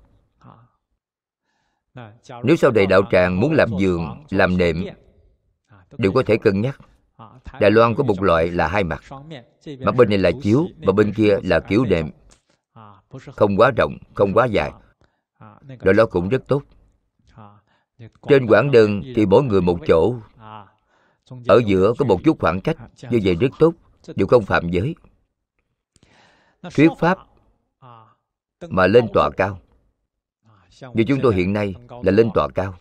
Nếu sau này đạo tràng muốn làm giường, làm nệm, đều có thể cân nhắc. Đài Loan có một loại là 2 mặt. Mặt bên này là chiếu, và bên kia là kiểu đệm. Không quá rộng, không quá dài. đó cũng rất tốt. Trên quảng đơn thì mỗi người một chỗ, ở giữa có một chút khoảng cách, như vậy rất tốt, đều không phạm giới. Thuyết pháp mà lên tọa cao, như chúng tôi hiện nay là lên tọa cao.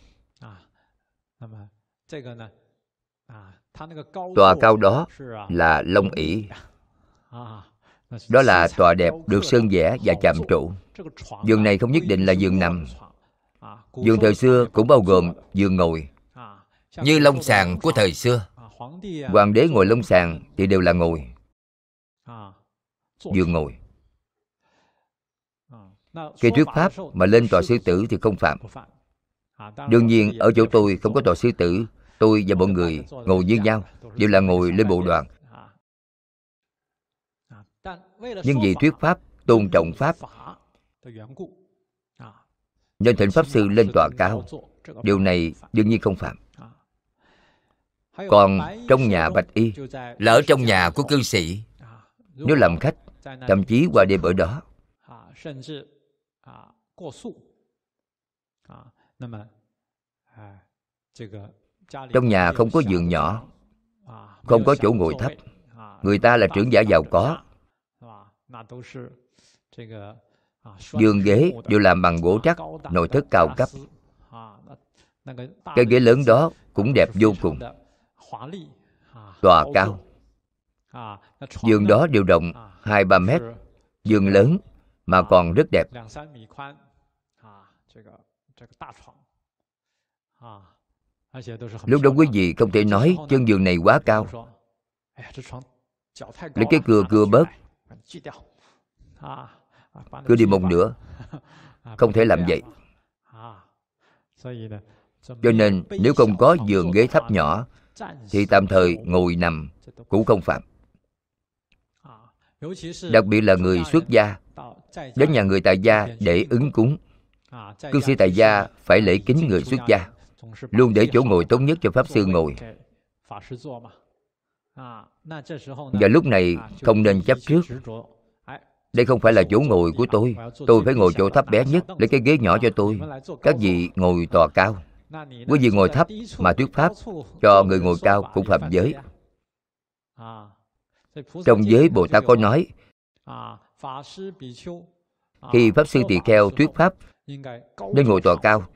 Tọa cao đó là long ỷ, đó là tọa đẹp được sơn vẽ và chạm trổ. Giường này không nhất định là giường nằm. Giường thời xưa cũng bao gồm giường ngồi, như lông sàng của thời xưa. Hoàng đế ngồi lông sàng thì đều là ngồi, giường ngồi. Khi thuyết pháp mà lên tọa sư tử thì không phạm. Đương nhiên ở chỗ tôi không có tọa sư tử, tôi và mọi người ngồi như nhau, đều là ngồi lên bộ đoàn. Nhưng vì thuyết pháp tôn trọng pháp, nên thỉnh pháp sư lên tọa cao. Điều này đương nhiên không phạm. Còn trong nhà bạch y là ở trong nhà của cư sĩ, nếu làm khách, thậm chí qua đêm ở đó, trong nhà không có giường nhỏ, không có chỗ ngồi thấp, người ta là trưởng giả giàu có, giường ghế đều làm bằng gỗ trắc, nội thất cao cấp. Cái ghế lớn đó cũng đẹp vô cùng, tọa cao. Giường đó đều rộng 2-3 mét, giường lớn mà còn rất đẹp. Lúc đó quý vị không thể nói chân giường này quá cao, lấy cái cưa bớt, cưa đi một nửa, không thể làm vậy. Cho nên nếu không có giường ghế thấp nhỏ thì tạm thời ngồi nằm cũng không phạm. Đặc biệt là người xuất gia đến nhà người tại gia để ứng cúng, cư sĩ tại gia phải lễ kính người xuất gia, luôn để chỗ ngồi tốt nhất cho pháp sư ngồi. Và lúc này không nên chấp trước, đây không phải là chỗ ngồi của tôi phải ngồi chỗ thấp bé nhất, lấy cái ghế nhỏ cho tôi. Các vị ngồi tòa cao, quý vị ngồi thấp mà thuyết pháp cho người ngồi cao cũng phạm giới. Trong giới Bồ Tát có nói, khi pháp sư tỳ kheo thuyết pháp nên ngồi tòa cao,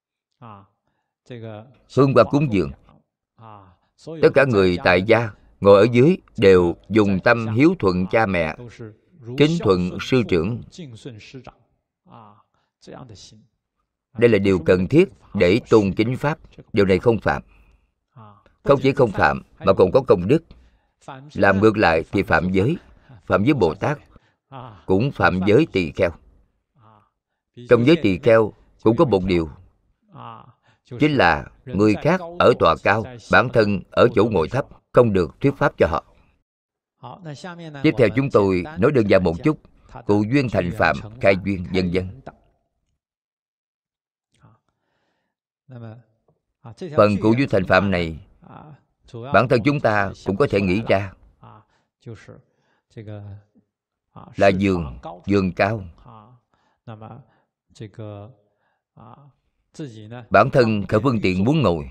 hương hoa cúng dường. Tất cả người tại gia ngồi ở dưới đều dùng tâm hiếu thuận cha mẹ, kính thuận sư trưởng. Đây là điều cần thiết để tôn kính pháp. Điều này không phạm. Không chỉ không phạm mà còn có công đức. Làm ngược lại thì phạm giới. Phạm giới Bồ Tát cũng phạm giới tỳ kheo. Trong giới tỳ kheo cũng có một điều, chính là người khác ở tòa cao, bản thân ở chỗ ngồi thấp, không được thuyết pháp cho họ. Tiếp theo chúng tôi nói đơn giản một chút, cụ duyên thành phạm, khai duyên, vân vân. Phần cụ duyên thành phạm này, bản thân chúng ta cũng có thể nghĩ ra, là giường cao. Bản thân khởi phương tiện muốn ngồi,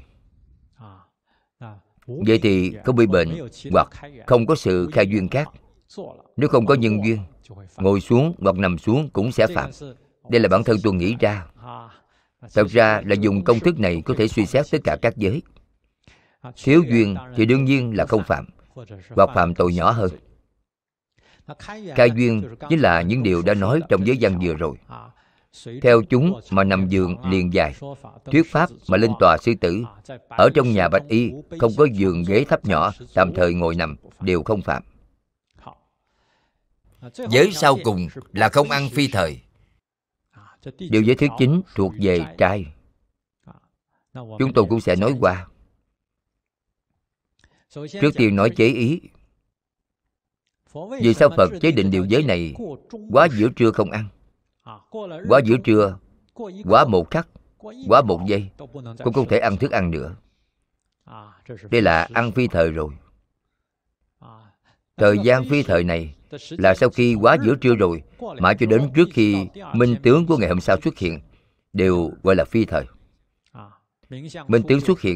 vậy thì không bị bệnh hoặc không có sự khai duyên khác. Nếu không có nhân duyên, ngồi xuống hoặc nằm xuống cũng sẽ phạm. Đây là bản thân tôi nghĩ ra. Thật ra là dùng công thức này có thể suy xét tất cả các giới. Thiếu duyên thì đương nhiên là không phạm, hoặc phạm tội nhỏ hơn. Khai duyên chính là những điều đã nói trong giới văn vừa rồi. Theo chúng mà nằm giường liền dài, thuyết pháp mà lên tòa sư tử, ở trong nhà bạch y không có giường ghế thấp nhỏ, tạm thời ngồi nằm đều không phạm. Giới sau cùng là không ăn phi thời. Điều giới thứ 9 thuộc về trai. Chúng tôi cũng sẽ nói qua. Trước tiên nói chế ý. Vì sao Phật chế định điều giới này quá giữa trưa không ăn? Quá giữa trưa, quá một khắc, quá một giây cũng không thể ăn thức ăn nữa. Đây là ăn phi thời rồi. Thời gian phi thời này là sau khi quá giữa trưa rồi, mãi cho đến trước khi minh tướng của ngày hôm sau xuất hiện. đều gọi là phi thời. Minh tướng xuất hiện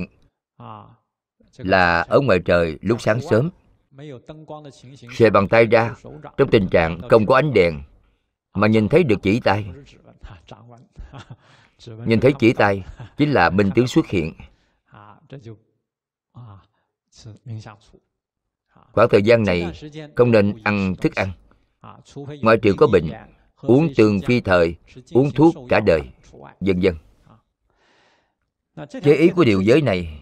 là ở ngoài trời lúc sáng sớm, xòe bàn tay ra trong tình trạng không có ánh đèn mà nhìn thấy được chỉ tay. Nhìn thấy chỉ tay chính là minh tướng xuất hiện. Khoảng thời gian này không nên ăn thức ăn, ngoại trừ có bệnh, uống tương phi thời, uống thuốc cả đời, vân vân. Chế ý của điều giới này,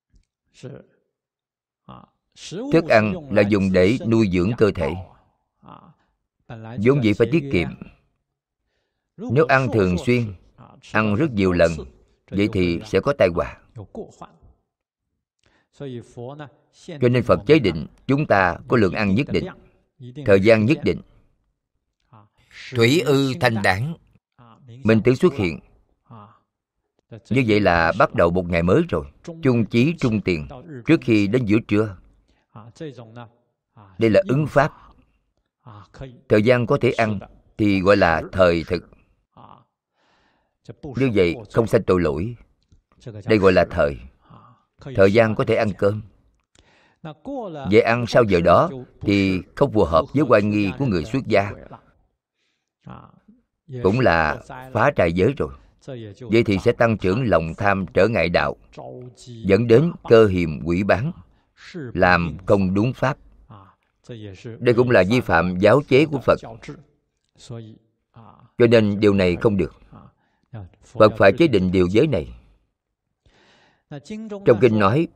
thức ăn là dùng để nuôi dưỡng cơ thể, vốn dĩ phải tiết kiệm. Nếu ăn thường xuyên, ăn rất nhiều lần, vậy thì sẽ có tai họa. Cho nên Phật chế định chúng ta có lượng ăn nhất định, thời gian nhất định. Thủy ư thanh đản, minh tướng xuất hiện. Như vậy là bắt đầu một ngày mới rồi, trung chí trung tiền, trước khi đến giữa trưa. Đây là ứng pháp. Thời gian có thể ăn thì gọi là thời thực. Như vậy không sanh tội lỗi. Đây gọi là thời. Thời gian có thể ăn cơm. Vậy ăn sau giờ đó thì không phù hợp với oai nghi của người xuất gia, cũng là phá trai giới rồi. Vậy thì sẽ tăng trưởng lòng tham trở ngại đạo, dẫn đến cơ hiềm quỷ bán, làm không đúng pháp. Đây cũng là vi phạm giáo chế của Phật. Cho nên điều này không được. Phật phải chế định điều giới này. Trong kinh nói,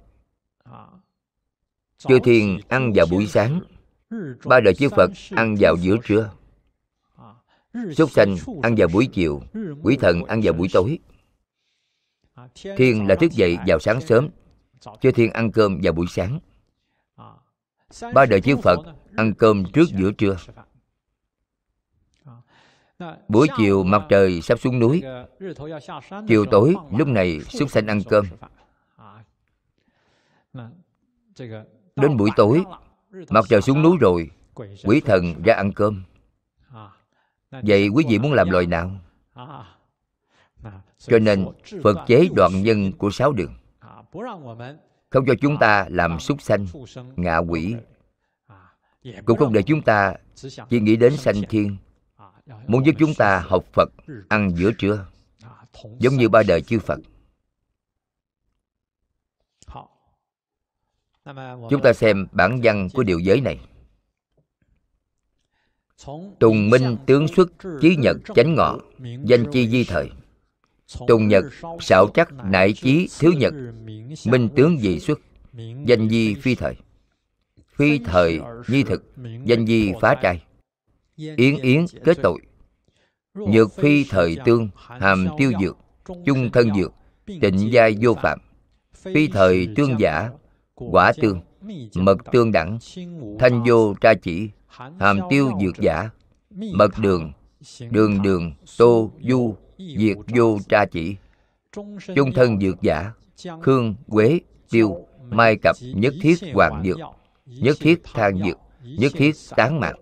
chư thiên ăn vào buổi sáng, ba đời chư Phật ăn vào giữa trưa, súc sanh ăn vào buổi chiều, quỷ thần ăn vào buổi tối. Thiên là thức dậy vào sáng sớm, chư thiên ăn cơm vào buổi sáng. Ba đời chư Phật ăn cơm trước giữa trưa. Buổi chiều mặt trời sắp xuống núi, chiều tối lúc này súc sanh ăn cơm. Đến buổi tối, mặt trời xuống núi rồi, quỷ thần ra ăn cơm. Vậy quý vị muốn làm loài nào? Cho nên Phật chế đoạn nhân của 6 đường, không cho chúng ta làm súc sanh, ngạ quỷ, cũng không để chúng ta chỉ nghĩ đến sanh thiên. Muốn giúp chúng ta học Phật, ăn giữa trưa, giống như ba đời chư Phật. Chúng ta xem bản văn của điều giới này. Tùng minh tướng xuất, chí nhật chánh ngọ, danh chi di thời. Tùng nhật xảo chắc nại chí thiếu nhật, minh tướng dị xuất, danh di phi thời. Phi thời nhi thực, danh di phá trai. Yến yến kết tội. Nhược phi thời tương, hàm tiêu dược, chung thân dược, tịnh giai vô phạm. Phi thời tương giả, quả tương, mật tương đẳng, thanh vô tra chỉ, hàm tiêu dược giả, mật đường, đường đường, tô du, diệt vô tra chỉ, chung thân dược giả, khương, quế, tiêu, mai cập, nhất thiết hoàng dược, nhất thiết thang dược, nhất thiết tán mạng.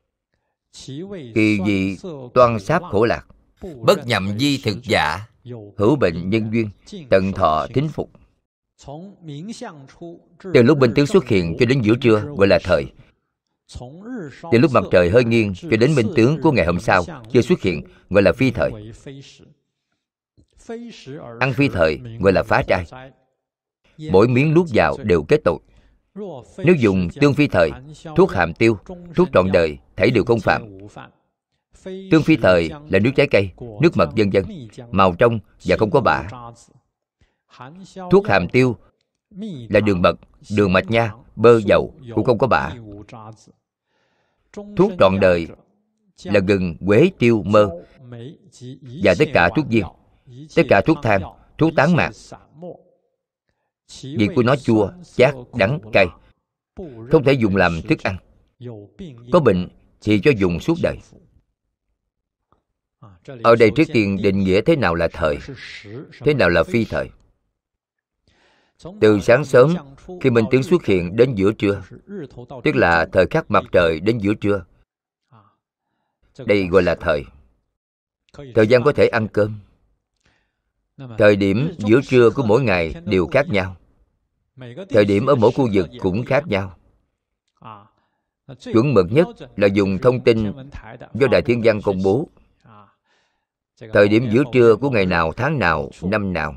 Kỳ dị toan sáp khổ lạc, bất nhậm di thực giả, hữu bệnh nhân duyên, tận thọ thính phục. Từ lúc minh tướng xuất hiện cho đến giữa trưa gọi là thời. Từ lúc mặt trời hơi nghiêng cho đến minh tướng của ngày hôm sau chưa xuất hiện gọi là phi thời. Ăn phi thời gọi là phá trai. Mỗi miếng nuốt vào đều kết tội. Nếu dùng tương phi thời, thuốc hàm tiêu, thuốc trọn đời, thảy đều không phạm. Tương phi thời là nước trái cây, nước mật vân vân, màu trong và không có bã. Thuốc hàm tiêu là đường mật, đường mạch nha, bơ dầu cũng không có bã. Thuốc trọn đời là gừng, quế, tiêu, mơ và tất cả thuốc viên, tất cả thuốc thang, thuốc tán mạc. Vị của nó chua, chát, đắng, cay, không thể dùng làm thức ăn. Có bệnh thì cho dùng suốt đời. Ở đây trước tiên định nghĩa thế nào là thời, thế nào là phi thời. Từ sáng sớm khi minh tướng xuất hiện đến giữa trưa, tức là thời khắc mặt trời đến giữa trưa, đây gọi là thời. Thời gian có thể ăn cơm. Thời điểm giữa trưa của mỗi ngày đều khác nhau. Thời điểm ở mỗi khu vực cũng khác nhau. Chuẩn mực nhất là dùng thông tin do Đài Thiên Văn công bố. Thời điểm giữa trưa của ngày nào, tháng nào, năm nào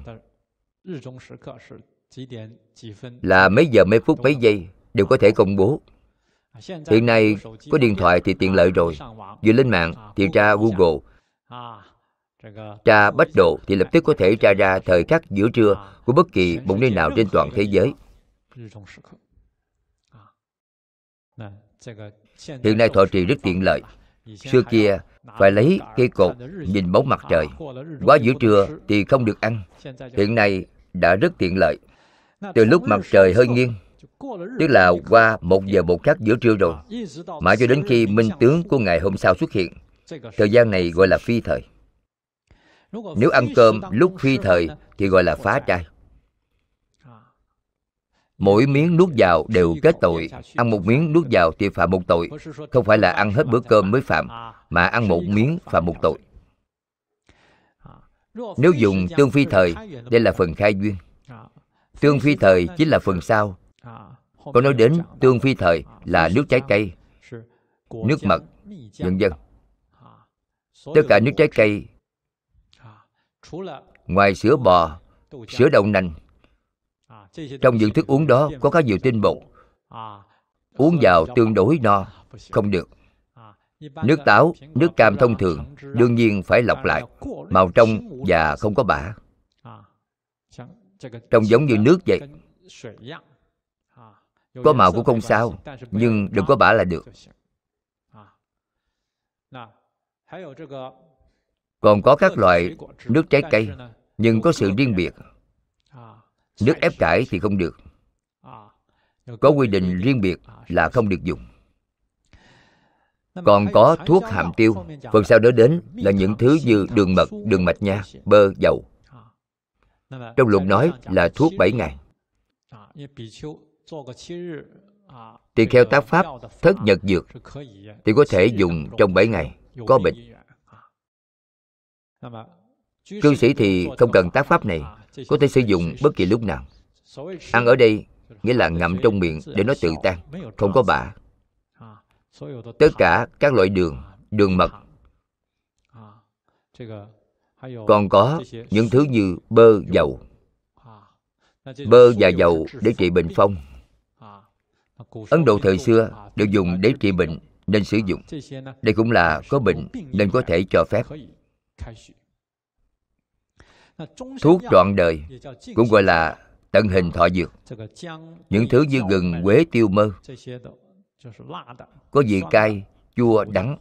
là mấy giờ, mấy phút, mấy giây đều có thể công bố. Hiện nay có điện thoại thì tiện lợi rồi. Vừa lên mạng thì tra Google, tra Bách Độ thì lập tức có thể tra ra thời khắc giữa trưa của bất kỳ một nơi nào trên toàn thế giới. Hiện nay thọ trì rất tiện lợi. Xưa kia phải lấy cây cột nhìn bóng mặt trời. Quá giữa trưa thì không được ăn. Hiện nay đã rất tiện lợi. Từ lúc mặt trời hơi nghiêng, tức là qua 1 giờ 1 khắc giữa trưa rồi, mãi cho đến khi minh tướng của ngày hôm sau xuất hiện. Thời gian này gọi là phi thời. Nếu ăn cơm lúc phi thời thì gọi là phá trai. Mỗi miếng nuốt vào đều kết tội. Ăn một miếng nuốt vào thì phạm một tội. Không phải là ăn hết bữa cơm mới phạm, mà ăn một miếng phạm một tội. Nếu dùng tương phi thời, đây là phần khai duyên. Tương phi thời chính là phần sau. Có nói đến tương phi thời là nước trái cây, nước mật, vân vân. Tất cả nước trái cây, ngoài sữa bò, sữa đậu nành, trong những thức uống đó có khá nhiều tinh bột. Uống vào tương đối no, không được. Nước táo, nước cam thông thường đương nhiên phải lọc lại, màu trong và không có bã. Trông giống như nước vậy. Có màu cũng không sao, nhưng đừng có bã là được. Còn có các loại nước trái cây, nhưng có sự riêng biệt. Nước ép cải thì không được. Có quy định riêng biệt là không được dùng. Còn có thuốc hàm tiêu. Phần sau đó đến là những thứ như đường mật, đường mạch nha, bơ, dầu. Trong luật nói là thuốc 7 ngày. Tỳ kheo tác pháp thất nhật dược thì có thể dùng trong 7 ngày, có bệnh. Cư sĩ thì không cần tác pháp này, có thể sử dụng bất kỳ lúc nào. Ăn ở đây nghĩa là ngậm trong miệng để nó tự tan, không có bã. Tất cả các loại đường, đường mật, còn có những thứ như bơ, dầu. Bơ và dầu để trị bệnh phong. Ấn Độ thời xưa đều dùng để trị bệnh nên sử dụng. Đây cũng là có bệnh nên có thể cho phép. Thuốc trọn đời cũng gọi là tận hình thọ dược. Những thứ như gừng, quế, tiêu, mơ có vị cay, chua, đắng.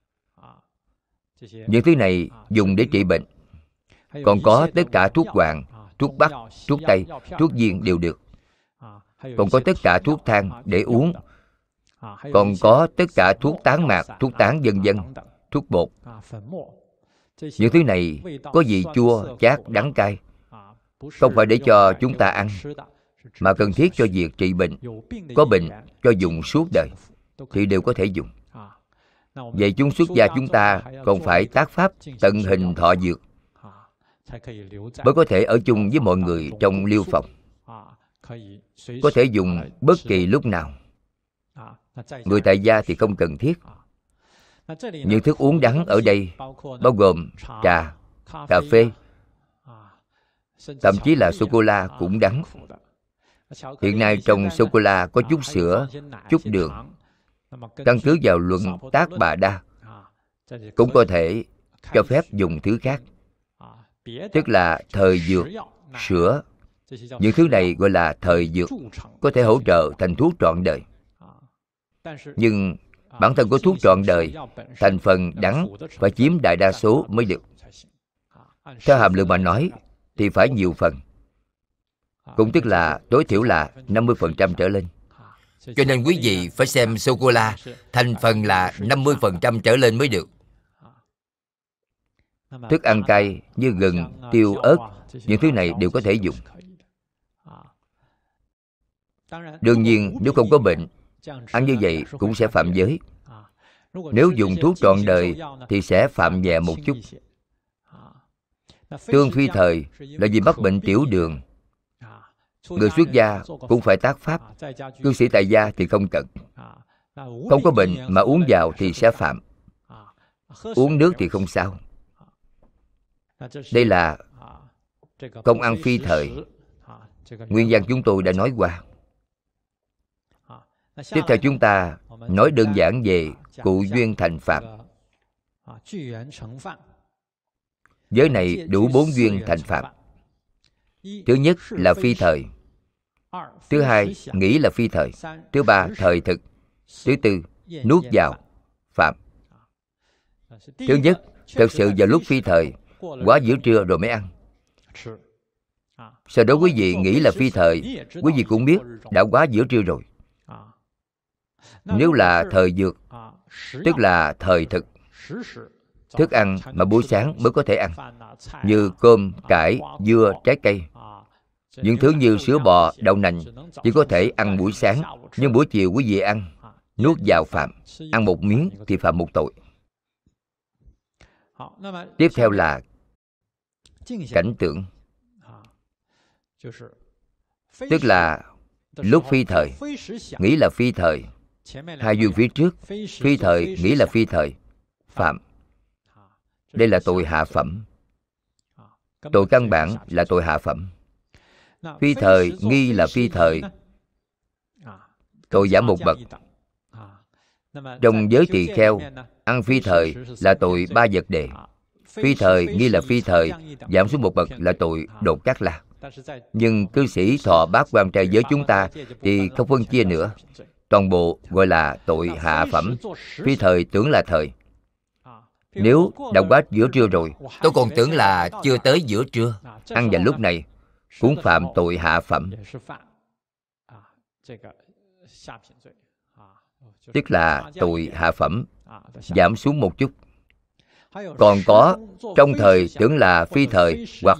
Những thứ này dùng để trị bệnh. Còn có tất cả thuốc hoàng, thuốc bắc, thuốc tây, thuốc viên đều được. Còn có tất cả thuốc thang để uống. Còn có tất cả thuốc tán mạc, thuốc tán vân vân, thuốc bột. Những thứ này có vị chua, chát, đắng, cay, không phải để cho chúng ta ăn, mà cần thiết cho việc trị bệnh. Có bệnh cho dùng suốt đời thì đều có thể dùng. Vậy chúng xuất gia chúng ta còn phải tác pháp tận hình thọ dược mới có thể ở chung với mọi người trong liêu phòng. Có thể dùng bất kỳ lúc nào. Người tại gia thì không cần thiết. Những thức uống đắng ở đây bao gồm trà, cà phê, thậm chí là sô-cô-la cũng đắng. Hiện nay trong sô-cô-la có chút sữa, chút đường. Căn cứ vào luận Tác Bà Đa cũng có thể cho phép dùng thứ khác, tức là thời dược, sữa. Những thứ này gọi là thời dược, có thể hỗ trợ thành thuốc trọn đời. Nhưng bản thân của thuốc trọn đời, thành phần đắng phải chiếm đại đa số mới được. Theo hàm lượng mà nói thì phải nhiều phần, cũng tức là tối thiểu là 50% trở lên. Cho nên quý vị phải xem sô-cô-la thành phần là 50% trở lên mới được. Thức ăn cay như gừng, tiêu, ớt, những thứ này đều có thể dùng. Đương nhiên nếu không có bệnh, ăn như vậy cũng sẽ phạm giới. Nếu dùng thuốc trọn đời thì sẽ phạm nhẹ một chút. Tương phi thời là vì mắc bệnh tiểu đường. Người xuất gia cũng phải tác pháp, cư sĩ tại gia thì không cần. Không có bệnh mà uống vào thì sẽ phạm. Uống nước thì không sao. Đây là công ăn phi thời. Nguyên văn chúng tôi đã nói qua. Tiếp theo chúng ta nói đơn giản về cụ duyên thành phạm. Giới này đủ 4 duyên thành phạm. Thứ nhất là phi thời. Thứ hai, nghĩ là phi thời. Thứ ba, thời thực. Thứ tư, nuốt vào, phạm. Thứ nhất, thật sự vào lúc phi thời, quá giữa trưa rồi mới ăn. Sau đó quý vị nghĩ là phi thời, quý vị cũng biết đã quá giữa trưa rồi. Nếu là thời dược, tức là thời thực. Thức ăn mà buổi sáng mới có thể ăn, như cơm, cải, dưa, trái cây. Những thứ như sữa bò, đậu nành chỉ có thể ăn buổi sáng, nhưng buổi chiều quý vị ăn, nuốt vào phạm. Ăn một miếng thì phạm một tội. Tiếp theo là cảnh tượng, tức là lúc phi thời, nghĩ là phi thời. Hai duyên phía trước, phi thời, nghĩ là phi thời, phạm. Đây là tội hạ phẩm. Tội căn bản là tội hạ phẩm. Phi thời, nghi là phi thời, tội giảm một bậc. Trong giới tỳ kheo, ăn phi thời là tội 3 vật đề. Phi thời, nghi là phi thời, giảm xuống một bậc là tội đột cát la. Nhưng cư sĩ thọ bát quan trai giới chúng ta thì không phân chia nữa. Toàn bộ gọi là tội hạ phẩm. Phi thời tưởng là thời. Nếu đã quá giữa trưa rồi, tôi còn tưởng là chưa tới giữa trưa, ăn vào lúc này cũng phạm tội hạ phẩm, tức là tội hạ phẩm, giảm xuống một chút. Còn có trong thời tưởng là phi thời hoặc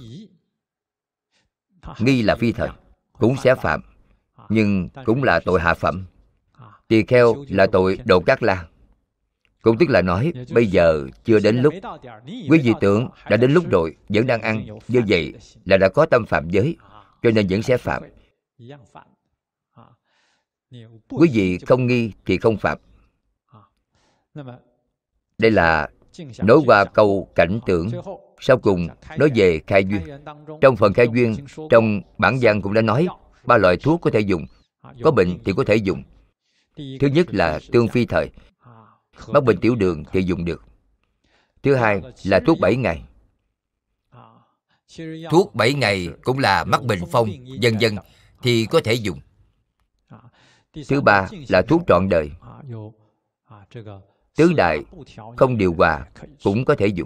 nghi là phi thời, cũng sẽ phạm, nhưng cũng là tội hạ phẩm. Tỳ kheo là tội đột cát la. Cũng tức là nói bây giờ chưa đến lúc. Quý vị tưởng đã đến lúc rồi, vẫn đang ăn, như vậy là đã có tâm phạm giới, cho nên vẫn sẽ phạm. Quý vị không nghi thì không phạm. Đây là nói qua câu cảnh tượng. Sau cùng nói về khai duyên. Trong phần khai duyên, trong bản văn cũng đã nói 3 loại thuốc có thể dùng. Có bệnh thì có thể dùng. Thứ nhất là tương phi thời, mắc bệnh tiểu đường thì dùng được. Thứ hai là thuốc 7 ngày. Thuốc 7 ngày cũng là mắc bệnh phong, vân vân thì có thể dùng. Thứ ba là thuốc trọn đời. Tứ đại không điều hòa cũng có thể dùng.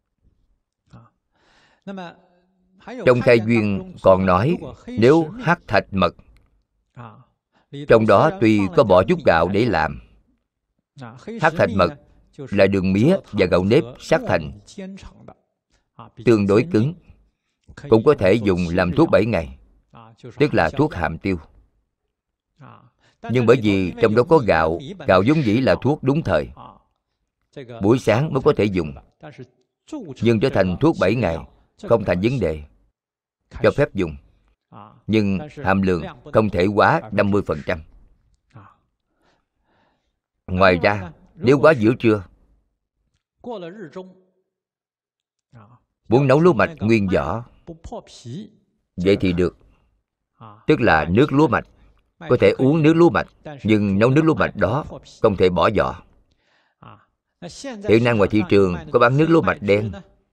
Trong khai duyên còn nói nếu hắc thạch mật, trong đó tuy có bỏ chút gạo để làm. Hắc thạch mật là đường mía và gạo nếp sắc thành, tương đối cứng, cũng có thể dùng làm thuốc 7 ngày, tức là thuốc hàm tiêu. Nhưng bởi vì trong đó có gạo, gạo vốn dĩ là thuốc đúng thời, buổi sáng mới có thể dùng, nhưng trở thành thuốc 7 ngày không thành vấn đề, cho phép dùng. Nhưng hàm lượng không thể quá 50%. Ngoài ra, nếu quá giữa trưa, muốn nấu lúa mạch nguyên vỏ, vậy thì được. Tức là nước lúa mạch, có thể uống nước lúa mạch, nhưng nấu nước lúa mạch đó không thể bỏ vỏ. Hiện nay ngoài thị trường có bán nước lúa mạch đen.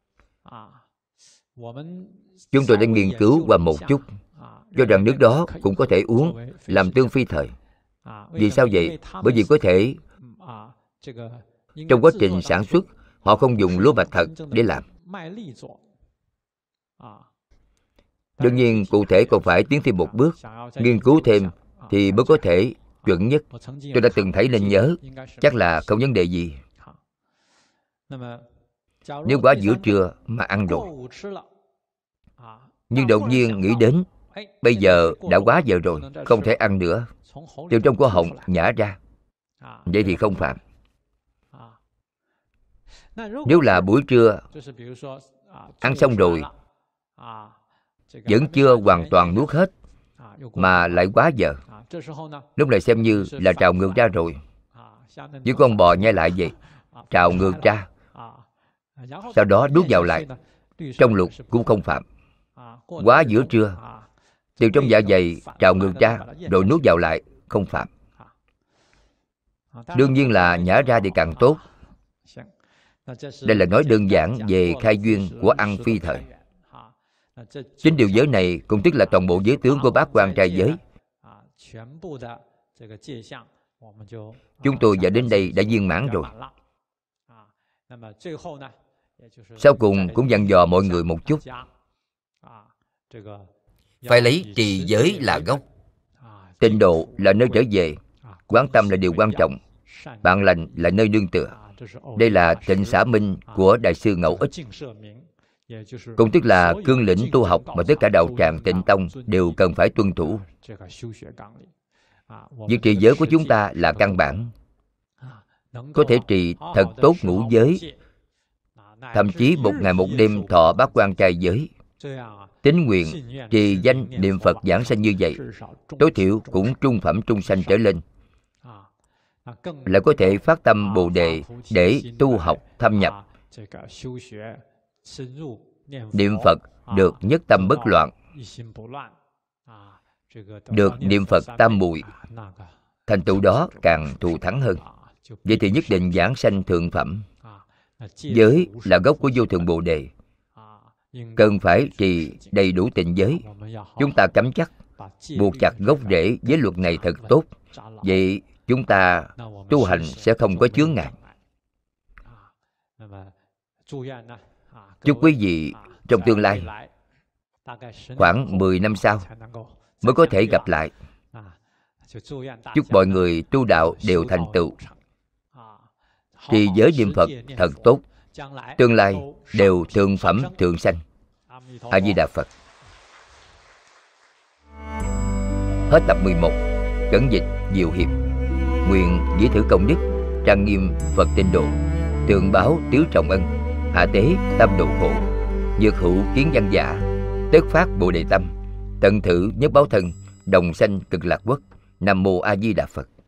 Chúng tôi đã nghiên cứu qua một chút, cho rằng nước đó cũng có thể uống làm tương phi thời. Vì sao vậy? Bởi vì có thể trong quá trình sản xuất họ không dùng lúa mạch thật để làm. Đương nhiên cụ thể còn phải tiến thêm một bước, nghiên cứu thêm thì mới có thể chuẩn nhất. Tôi đã từng thấy nên nhớ, chắc là không vấn đề gì. Nếu quá giữa trưa mà ăn rồi, nhưng đột nhiên nghĩ đến bây giờ đã quá giờ rồi, không thể ăn nữa, từ trong cổ họng nhả ra, vậy thì không phạm. Nếu là buổi trưa ăn xong rồi vẫn chưa hoàn toàn nuốt hết mà lại quá giờ. Lúc này xem như là trào ngược ra rồi. Với con bò nhai lại vậy, trào ngược ra, sau đó nuốt vào lại, trong lục cũng không phạm. Quá giữa trưa, từ trong dạ dày trào ngược ra rồi nuốt vào lại, không phạm. Đương nhiên là nhả ra thì càng tốt. Đây là nói đơn giản về khai duyên của ăn phi thời. Chính điều giới này cũng tức là toàn bộ giới tướng của bát quan trai giới. Chúng tôi đã đến đây đã viên mãn rồi. Sau cùng cũng dặn dò mọi người một chút. Phải lấy trì giới là gốc. Tịnh độ là nơi trở về. Quán tâm là điều quan trọng. Bạn lành là nơi nương tựa. Đây là tịnh xả minh của Đại sư Ngẫu Ích. Cũng tức là cương lĩnh tu học mà tất cả đạo tràng Tịnh Tông đều cần phải tuân thủ. Việc trì giới của chúng ta là căn bản. Có thể trì thật tốt ngũ giới, thậm chí một ngày một đêm thọ bát quan trai giới, tín nguyện trì danh niệm Phật giảng sanh như vậy, tối thiểu cũng trung phẩm trung sanh trở lên, lại có thể phát tâm Bồ Đề để tu học thâm nhập, niệm Phật được nhất tâm bất loạn, được niệm Phật tam muội, thành tựu đó càng thù thắng hơn. Vậy thì nhất định giảng sanh thượng phẩm. Giới là gốc của vô thượng Bồ Đề, cần phải trì đầy đủ tịnh giới. Chúng ta cắm chắc, buộc chặt gốc rễ với luật này thật tốt. Vậy chúng ta tu hành sẽ không có chướng ngại. Chúc quý vị trong tương lai, khoảng 10 năm sau mới có thể gặp lại. Chúc mọi người tu đạo đều thành tựu, trì giới niệm Phật thật tốt, tương lai đều thượng phẩm thượng sanh. A Di Đà Phật. Hết tập 11. Cẩn dịch Diệu Hiệp. Nguyện dĩ thử công đức, trang nghiêm Phật Tịnh độ, tường báo tiếu trọng ân, hạ tế tâm độ khổ, nhược hữu kiến văn giả, tất phát Bồ Đề tâm, tận thử nhất báo thân, đồng sanh cực lạc quốc. Nam mô A Di Đà Phật.